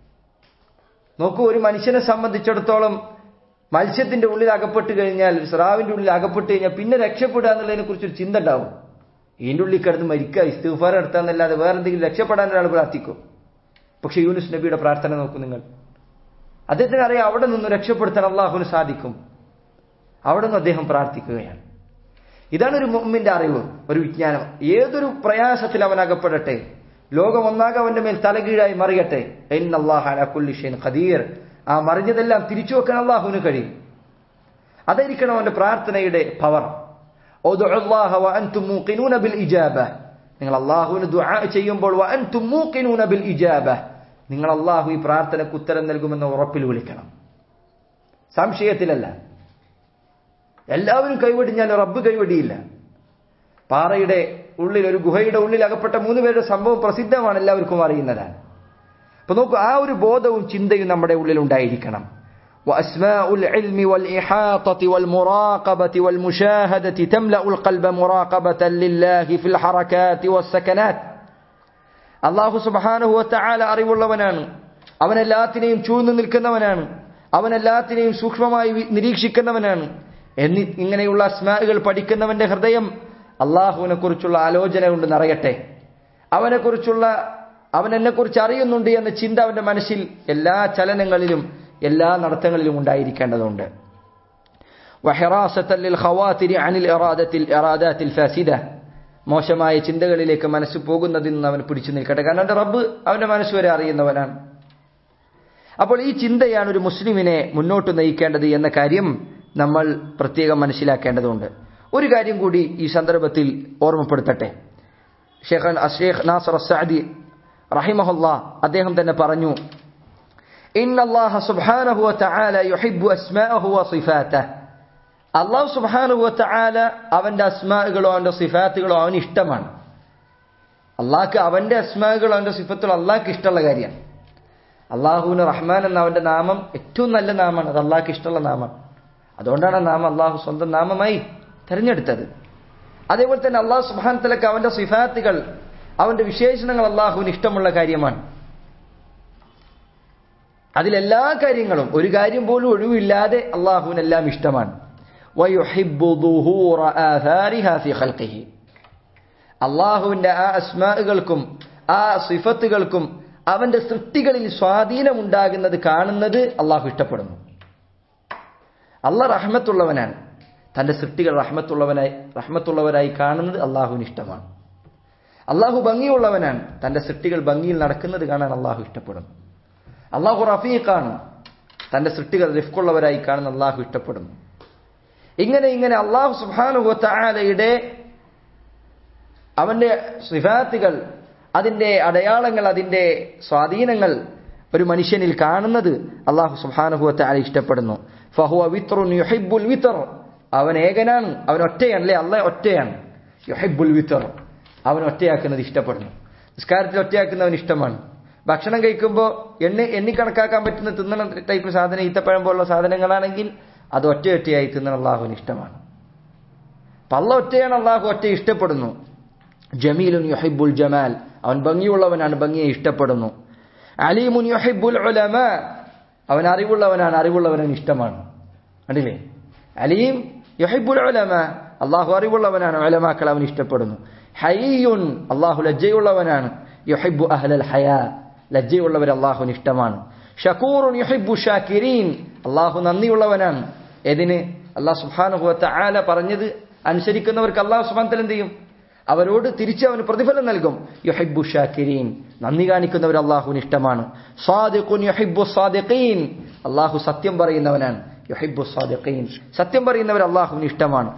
നോക്കൂ, ഒരു മനുഷ്യനെ സംബന്ധിച്ചിടത്തോളം മത്സ്യത്തിന്റെ ഉള്ളിൽ അകപ്പെട്ട് കഴിഞ്ഞാൽ, സ്രാവിന്റെ ഉള്ളിൽ അകപ്പെട്ട് കഴിഞ്ഞാൽ പിന്നെ രക്ഷപ്പെടുക എന്നുള്ളതിനെ കുറിച്ചൊരു ചിന്ത ഉണ്ടാവും. ഇതിന്റെ ഉള്ളിൽ കിടന്ന് മരിക്കുക, ഇസ്തിഗ്ഫാർ നടത്താന്നല്ലാതെ വേറെ എന്തെങ്കിലും രക്ഷപ്പെടാൻ ഒരാൾ പ്രാർത്ഥിക്കും. പക്ഷെ യൂനുസ് നബിയുടെ പ്രാർത്ഥന നോക്കൂ നിങ്ങൾ. അദ്ദേഹത്തിന് അറിയാം അവിടെ നിന്ന് രക്ഷപ്പെടുത്താൻ അള്ളാഹുവിന് സാധിക്കും. അവിടെ നിന്ന് അദ്ദേഹം പ്രാർത്ഥിക്കുകയാണ്. ഇതാണ് ഒരു മുഅ്മിന്റെ അറിവ്, ഒരു വിജ്ഞാനം. ഏതൊരു പ്രയാസത്തിൽ അവൻ അകപ്പെടട്ടെ, ലോകം ഒന്നാകെ അവന്റെ മേൽ തലകീഴായി മറിയട്ടെ, ഇന്നല്ലാഹ അലാ കുല്ലി ഷൈഇൻ ഖദീർ, ആ മറിഞ്ഞതെല്ലാം തിരിച്ചു വെക്കാൻ അള്ളാഹുവിന് കഴിയും. അതായിരിക്കണം അവന്റെ പ്രാർത്ഥനയുടെ പവർ. ഉദ്ഉല്ലാഹ വഅൻതും മൂഖിനൂന ബിൽ ഇജാബ, നിങ്ങൾ അള്ളാഹുവിന് ദുആ ചെയ്യുമ്പോൾ വഅൻതും മൂഖിനൂന ബിൽ ഇജാബ, നിങ്ങൾ അള്ളാഹു ഈ പ്രാർത്ഥനയ്ക്ക് ഉത്തരം നൽകുമെന്ന ഉറപ്പിൽ വിളിക്കണം, സംശയത്തിലല്ല. എല്ലാവരും കൈവടിഞ്ഞാൽ റബ്ബ് കൈവടിയില്ല. പാറയുടെ ഉള്ളിൽ, ഒരു ഗുഹയുടെ ഉള്ളിൽ അകപ്പെട്ട 3 പേരുടെ സംഭവം പ്രസിദ്ധമാണ്, എല്ലാവർക്കും അറിയുന്നതാണ്. അപ്പൊ നോക്കൂ, ആ ഒരു ബോധവും ചിന്തയും നമ്മുടെ ഉള്ളിൽ ഉണ്ടായിരിക്കണം. وأسماء العلم والإحاطة والمراقبة والمشاهدة تملأ القلب مراقبة لله في الحركات والسكنات. അല്ലാഹു സുബ്ഹാനഹു വ തആല അറിവുള്ളവനാണ്, അവനെല്ലാത്തിനെയും ചൂഴ്ന്നു നിൽക്കുന്നവനാണ്, അവനെല്ലാത്തിനെയും സൂക്ഷ്മമായി നിരീക്ഷിക്കുന്നവനാണ്. ഇങ്ങനെയുള്ള അസ്മാകൾ പഠിക്കുന്നവന്റെ ഹൃദയം അള്ളാഹുവിനെ കുറിച്ചുള്ള ആലോചന കൊണ്ട് നിറയട്ടെ. അവൻ എന്നെക്കുറിച്ച് അറിയുന്നുണ്ട് എന്ന ചിന്ത അവന്റെ മനസ്സിൽ എല്ലാ ചലനങ്ങളിലും എല്ലാ നടത്തങ്ങളിലും ഉണ്ടായിരിക്കേണ്ടതുണ്ട്. വഹിറാസത്തൻ ലിൽ ഖവാതിരി അനിൽ ഇറാദാത്തിൽ ഫാസിദ, മോശമായ ചിന്തകളിലേക്ക് മനസ്സ് പോകുന്നതിൽ നിന്ന് അവൻ പിടിച്ചു നിൽക്കട്ടെ. കാരണം അവന്റെ റബ്ബ് അവന്റെ മനസ്സ് വരെ അറിയുന്നവനാണ്. അപ്പോൾ ഈ ചിന്തയാണ് ഒരു മുസ്ലിമിനെ മുന്നോട്ട് നയിക്കേണ്ടത് എന്ന കാര്യം നമ്മൾ പ്രത്യേകം മനസ്സിലാക്കേണ്ടതുണ്ട്. ഒരു കാര്യം കൂടി ഈ സന്ദർഭത്തിൽ ഓർമ്മപ്പെടുത്തട്ടെ. ഷെയ്ഖ് നാസർ അസ്സഅദി റഹിമഹുല്ലാഹ് അദ്ദേഹം തന്നെ പറഞ്ഞു, ഇന്നല്ലാഹ സുബ്ഹാനഹു വതആല യുഹിബ്ബു അസ്മാഅഹു വസിഫാതഹു. അല്ലാഹു സുബ്ഹാനഹു വതആല അവന്റെ അസ്മാകളോ അവന്റെ സിഫാത്തുകളോ അവന് ഇഷ്ടമാണ്. അള്ളാഹ്ക്ക് അവന്റെ അസ്മാകളോ അവന്റെ സിഫത്തുകളോ അള്ളാഹ്ക്ക് ഇഷ്ടമുള്ള കാര്യമാണ്. അള്ളാഹുവിന് റഹ്മാൻ എന്ന അവന്റെ നാമം ഏറ്റവും നല്ല നാമമാണ്. അത് അള്ളാഹ്ക്ക് ഇഷ്ടമുള്ള നാമം. അതുകൊണ്ടാണ് നാമം അള്ളാഹു സ്വന്തം നാമമായി തെരഞ്ഞെടുത്തത്. അതേപോലെ തന്നെ അള്ളാഹു സുബ്ഹാനഹു വതആലക്ക് അവന്റെ സിഫാത്തുകൾ അവന്റെ വിശേഷണങ്ങൾ അള്ളാഹുവിന് ഇഷ്ടമുള്ള കാര്യമാണ്. അതിലെല്ലാ കാര്യങ്ങളും ഒരു കാര്യം പോലും ഒഴിവില്ലാതെ അള്ളാഹുവിനെല്ലാം ഇഷ്ടമാണ്. വയുഹിബ്ബു ദുഹൂറ ആഥാരിഹാ ഫീ ഖൽഖിഹി. അള്ളാഹുവിന്റെ ആ അസ്മാഉകൾക്കും ആ സിഫത്തുകൾക്കും അവന്റെ സൃഷ്ടികളിൽ സ്വാധീനമുണ്ടാകുന്നത് കാണുന്നത് അള്ളാഹു ഇഷ്ടപ്പെടുന്നു. അള്ളാഹ് റഹ്മത്തുള്ളവനാണ്. തന്റെ സൃഷ്ടികൾ റഹ്മത്തുള്ളവരായി കാണുന്നത് അള്ളാഹുവിന് ഇഷ്ടമാണ്. അള്ളാഹു ഭംഗിയുള്ളവനാണ്. തന്റെ സൃഷ്ടികൾ ഭംഗിയിൽ നടക്കുന്നത് കാണാൻ അള്ളാഹു ഇഷ്ടപ്പെടുന്നു. അള്ളാഹു റഫീഖാണ്. തന്റെ സൃഷ്ടികൾ റിഫ്ഖുള്ളവരായി കാണുന്ന അള്ളാഹു ഇഷ്ടപ്പെടുന്നു. ഇങ്ങനെ അള്ളാഹു സുബ്ഹാനഹു വതആലയുടെ അവന്റെ സിഫാത്തുകൾ, അതിന്റെ അടയാളങ്ങൾ, അതിന്റെ സ്വാധീനങ്ങൾ ഒരു മനുഷ്യനിൽ കാണുന്നത് അള്ളാഹു സുബ്ഹാനഹു വതആല ഇഷ്ടപ്പെടുന്നു. ഫഹുവ വിത്റുൻ യുഹിബ്ബുൽ വിത്ർ. അവൻ ഏകനാണ്, അവൻ ഒറ്റയാണ്. അല്ലേ, അള്ളാഹ് ഒറ്റയാണ്. യുഹിബ്ബുൽ വിത്ർ, അവൻ ഒറ്റയാക്കുന്നത് ഇഷ്ടപ്പെടുന്നു. നിസ്കാരത്തിൽ ഒറ്റയാക്കുന്നവൻ ഇഷ്ടമാണ്. ഭക്ഷണം കഴിക്കുമ്പോൾ എണ്ണി കണക്കാക്കാൻ പറ്റുന്ന തിന്നണ ടൈപ്പ് സാധനം, ഈത്തപ്പഴം പോലുള്ള സാധനങ്ങളാണെങ്കിൽ അത് ഒറ്റയായി തിന്നണ അള്ളാഹുവിന് ഇഷ്ടമാണ്. അപ്പം അള്ളാഹ് ഒറ്റയാണ്, അള്ളാഹു ഒറ്റ ഇഷ്ടപ്പെടുന്നു. ജമീലുൻ യുഹിബ്ബുൽ ജമാൽ, അവൻ ഭംഗിയുള്ളവനാണ്, ഭംഗിയെ ഇഷ്ടപ്പെടുന്നു. അലീമുൻ യുഹിബ്ബുൽ ഉലമാ, അവൻ അറിവുള്ളവനാണ്, അറിവുള്ളവനും ഇഷ്ടമാണ്. കണ്ടില്ലേ, അലീം യുഹിബ്ബുൽ ഉലമാ, അള്ളാഹു അറിവുള്ളവനാണ്, ഉലമാക്കൾ അവൻ ഇഷ്ടപ്പെടുന്നു. ഹയ്യുൻ, അള്ളാഹു ലജ്ജയുള്ളവനാണ്. യുഹിബ്ബു അഹ്ലൽ ഹയാ, ലജ്ജയുള്ളവർ അള്ളാഹുവിന് ഇഷ്ടമാണ്. ഷക്കൂറുൻ യുഹിബ്ബു ഷാകിരീൻ, അള്ളാഹു നന്ദിയുള്ളവനാണ്. ഇതിന് അള്ളാഹു സുബ്ഹാനഹു വതആല പറഞ്ഞത് അനുസരിക്കുന്നവർക്ക് അള്ളാഹു സുബ്ഹാനഹു വതആല എന്ത് ചെയ്യും? അവരോട് തിരിച്ച് അവന് പ്രതിഫലം നൽകും. യുഹിബ്ബു ഷാകിരീൻ, നന്ദി കാണിക്കുന്നവർ അള്ളാഹുവിന് ഇഷ്ടമാണ്. സാദിഖുൻ യുഹിബ്ബു സാദിഖീൻ, അള്ളാഹു സത്യം പറയുന്നവനാണ്. യുഹിബ്ബു സാദിഖീൻ, സത്യം പറയുന്നവർ അള്ളാഹുവിന് ഇഷ്ടമാണ്.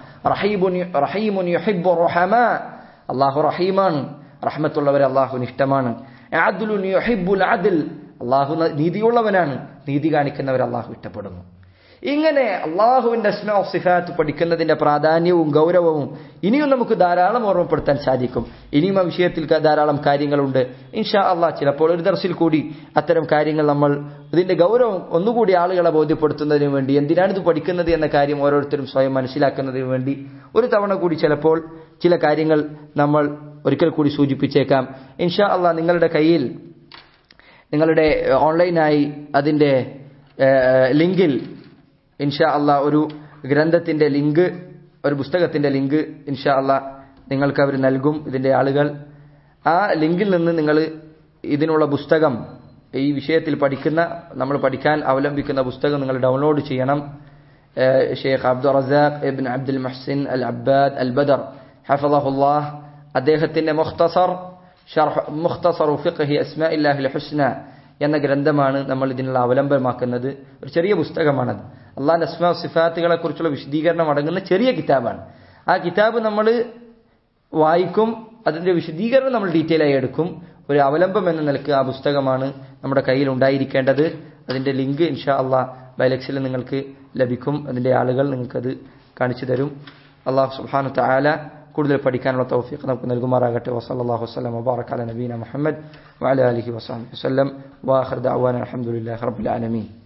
റഹീമുൻ യുഹിബ്ബു റഹമാ, അള്ളാഹു റഹീമാണ്, റഹ്മത്തുള്ളവരെ അള്ളാഹുവിന് ഇഷ്ടമാണ്. അദ്ലുൻ യുഹിബ്ബുൽ അദ്ൽ, അള്ളാഹു നീതിയുള്ളവനാണ്, നീതി കാണിക്കുന്നവർ അള്ളാഹു ഇഷ്ടപ്പെടുന്നു. ഇങ്ങനെ അള്ളാഹുവിന്റെ അസ്മാ സിഫാത്ത് പഠിക്കുന്നതിന്റെ പ്രാധാന്യവും ഗൗരവവും ഇനിയും നമുക്ക് ധാരാളം ഓർമ്മപ്പെടുത്താൻ സാധിക്കും. ഇനിയും ആ വിഷയത്തിൽ ധാരാളം കാര്യങ്ങളുണ്ട്. ഇൻഷാ അള്ളാഹ് ചിലപ്പോൾ ഒരു ദർസിൽ കൂടി അത്തരം കാര്യങ്ങൾ നമ്മൾ ഇതിന്റെ ഗൗരവം ഒന്നുകൂടി ആളുകളെ ബോധ്യപ്പെടുത്തുന്നതിന് വേണ്ടി, എന്തിനാണ് ഇത് പഠിക്കുന്നത് എന്ന കാര്യം ഓരോരുത്തരും സ്വയം മനസ്സിലാക്കുന്നതിന് വേണ്ടി ഒരു തവണ കൂടി ചിലപ്പോൾ ചില കാര്യങ്ങൾ നമ്മൾ ഒരിക്കൽ കൂടി സൂചിപ്പിച്ചേക്കാം. ഇൻഷാ അള്ളാഹ് നിങ്ങളുടെ കയ്യിൽ നിങ്ങളുടെ ഓൺലൈനായി അതിന്റെ ലിങ്കിൽ ഇൻഷാ അള്ളാഹ് ഒരു ഗ്രന്ഥത്തിന്റെ ലിങ്ക്, ഒരു പുസ്തകത്തിന്റെ ലിങ്ക് ഇൻഷാ അള്ളാഹ് നിങ്ങൾക്ക് അവർ നൽകും, ഇതിന്റെ ആളുകൾ. ആ ലിങ്കിൽ നിന്ന് നിങ്ങൾ ഇതിനുള്ള പുസ്തകം, ഈ വിഷയത്തിൽ നമ്മൾ പഠിക്കാൻ അവലംബിക്കുന്ന പുസ്തകം നിങ്ങൾ ഡൗൺലോഡ് ചെയ്യണം. ഷെയ്ഖ് അബ്ദുർ റസാഖ് ഇബ്ൻ അബ്ദുൽ മുഹ്സിൻ അൽ അബ്ബാദ് അൽ ബദർ ഹഫളഹുല്ലാഹ് അദ്ദേഹത്തിന്റെ മുഖ്തസർ ഫിഖ്ഹി അസ്മാഇല്ലാഹിൽ ഹുസ്ന എന്ന ഗ്രന്ഥമാണ് നമ്മൾ ഇതിനുള്ള അവലംബമാക്കുന്നത്. ഒരു ചെറിയ പുസ്തകമാണത്. അള്ളാഹുവിന്റെ അസ്മാ സിഫാത്തുകളെ കുറിച്ചുള്ള വിശദീകരണം അടങ്ങുന്ന ചെറിയ കിതാബാണ്. ആ കിതാബ് നമ്മൾ വായിക്കും, അതിന്റെ വിശദീകരണം നമ്മൾ ഡീറ്റെയിൽ ആയി എടുക്കും. ഒരു അവലംബം എന്ന നിലക്ക് ആ പുസ്തകമാണ് നമ്മുടെ കയ്യിൽ ഉണ്ടായിരിക്കേണ്ടത്. അതിന്റെ ലിങ്ക് ഇൻഷാ അള്ളാഹ് ബൈലക്സിൽ നിങ്ങൾക്ക് ലഭിക്കും. അതിന്റെ ആളുകൾ നിങ്ങൾക്കത് കാണിച്ചു തരും. അള്ളാഹു സുബ്ഹാനഹു തആല കൂടുതൽ പഠിക്കാനുള്ള തൗഫീഖ് നമുക്ക് നൽകുമാറാകട്ടെ. വസല്ലല്ലാഹു വസല്ലം വബാറക അലാ നബീന മുഹമ്മദ് വഅലാ ആലിഹി വസഹ്ബിഹി വസല്ലം. വആഖിറു ദഅവാന അൽഹംദുലില്ലാഹി റബ്ബിൽ ആലമീൻ.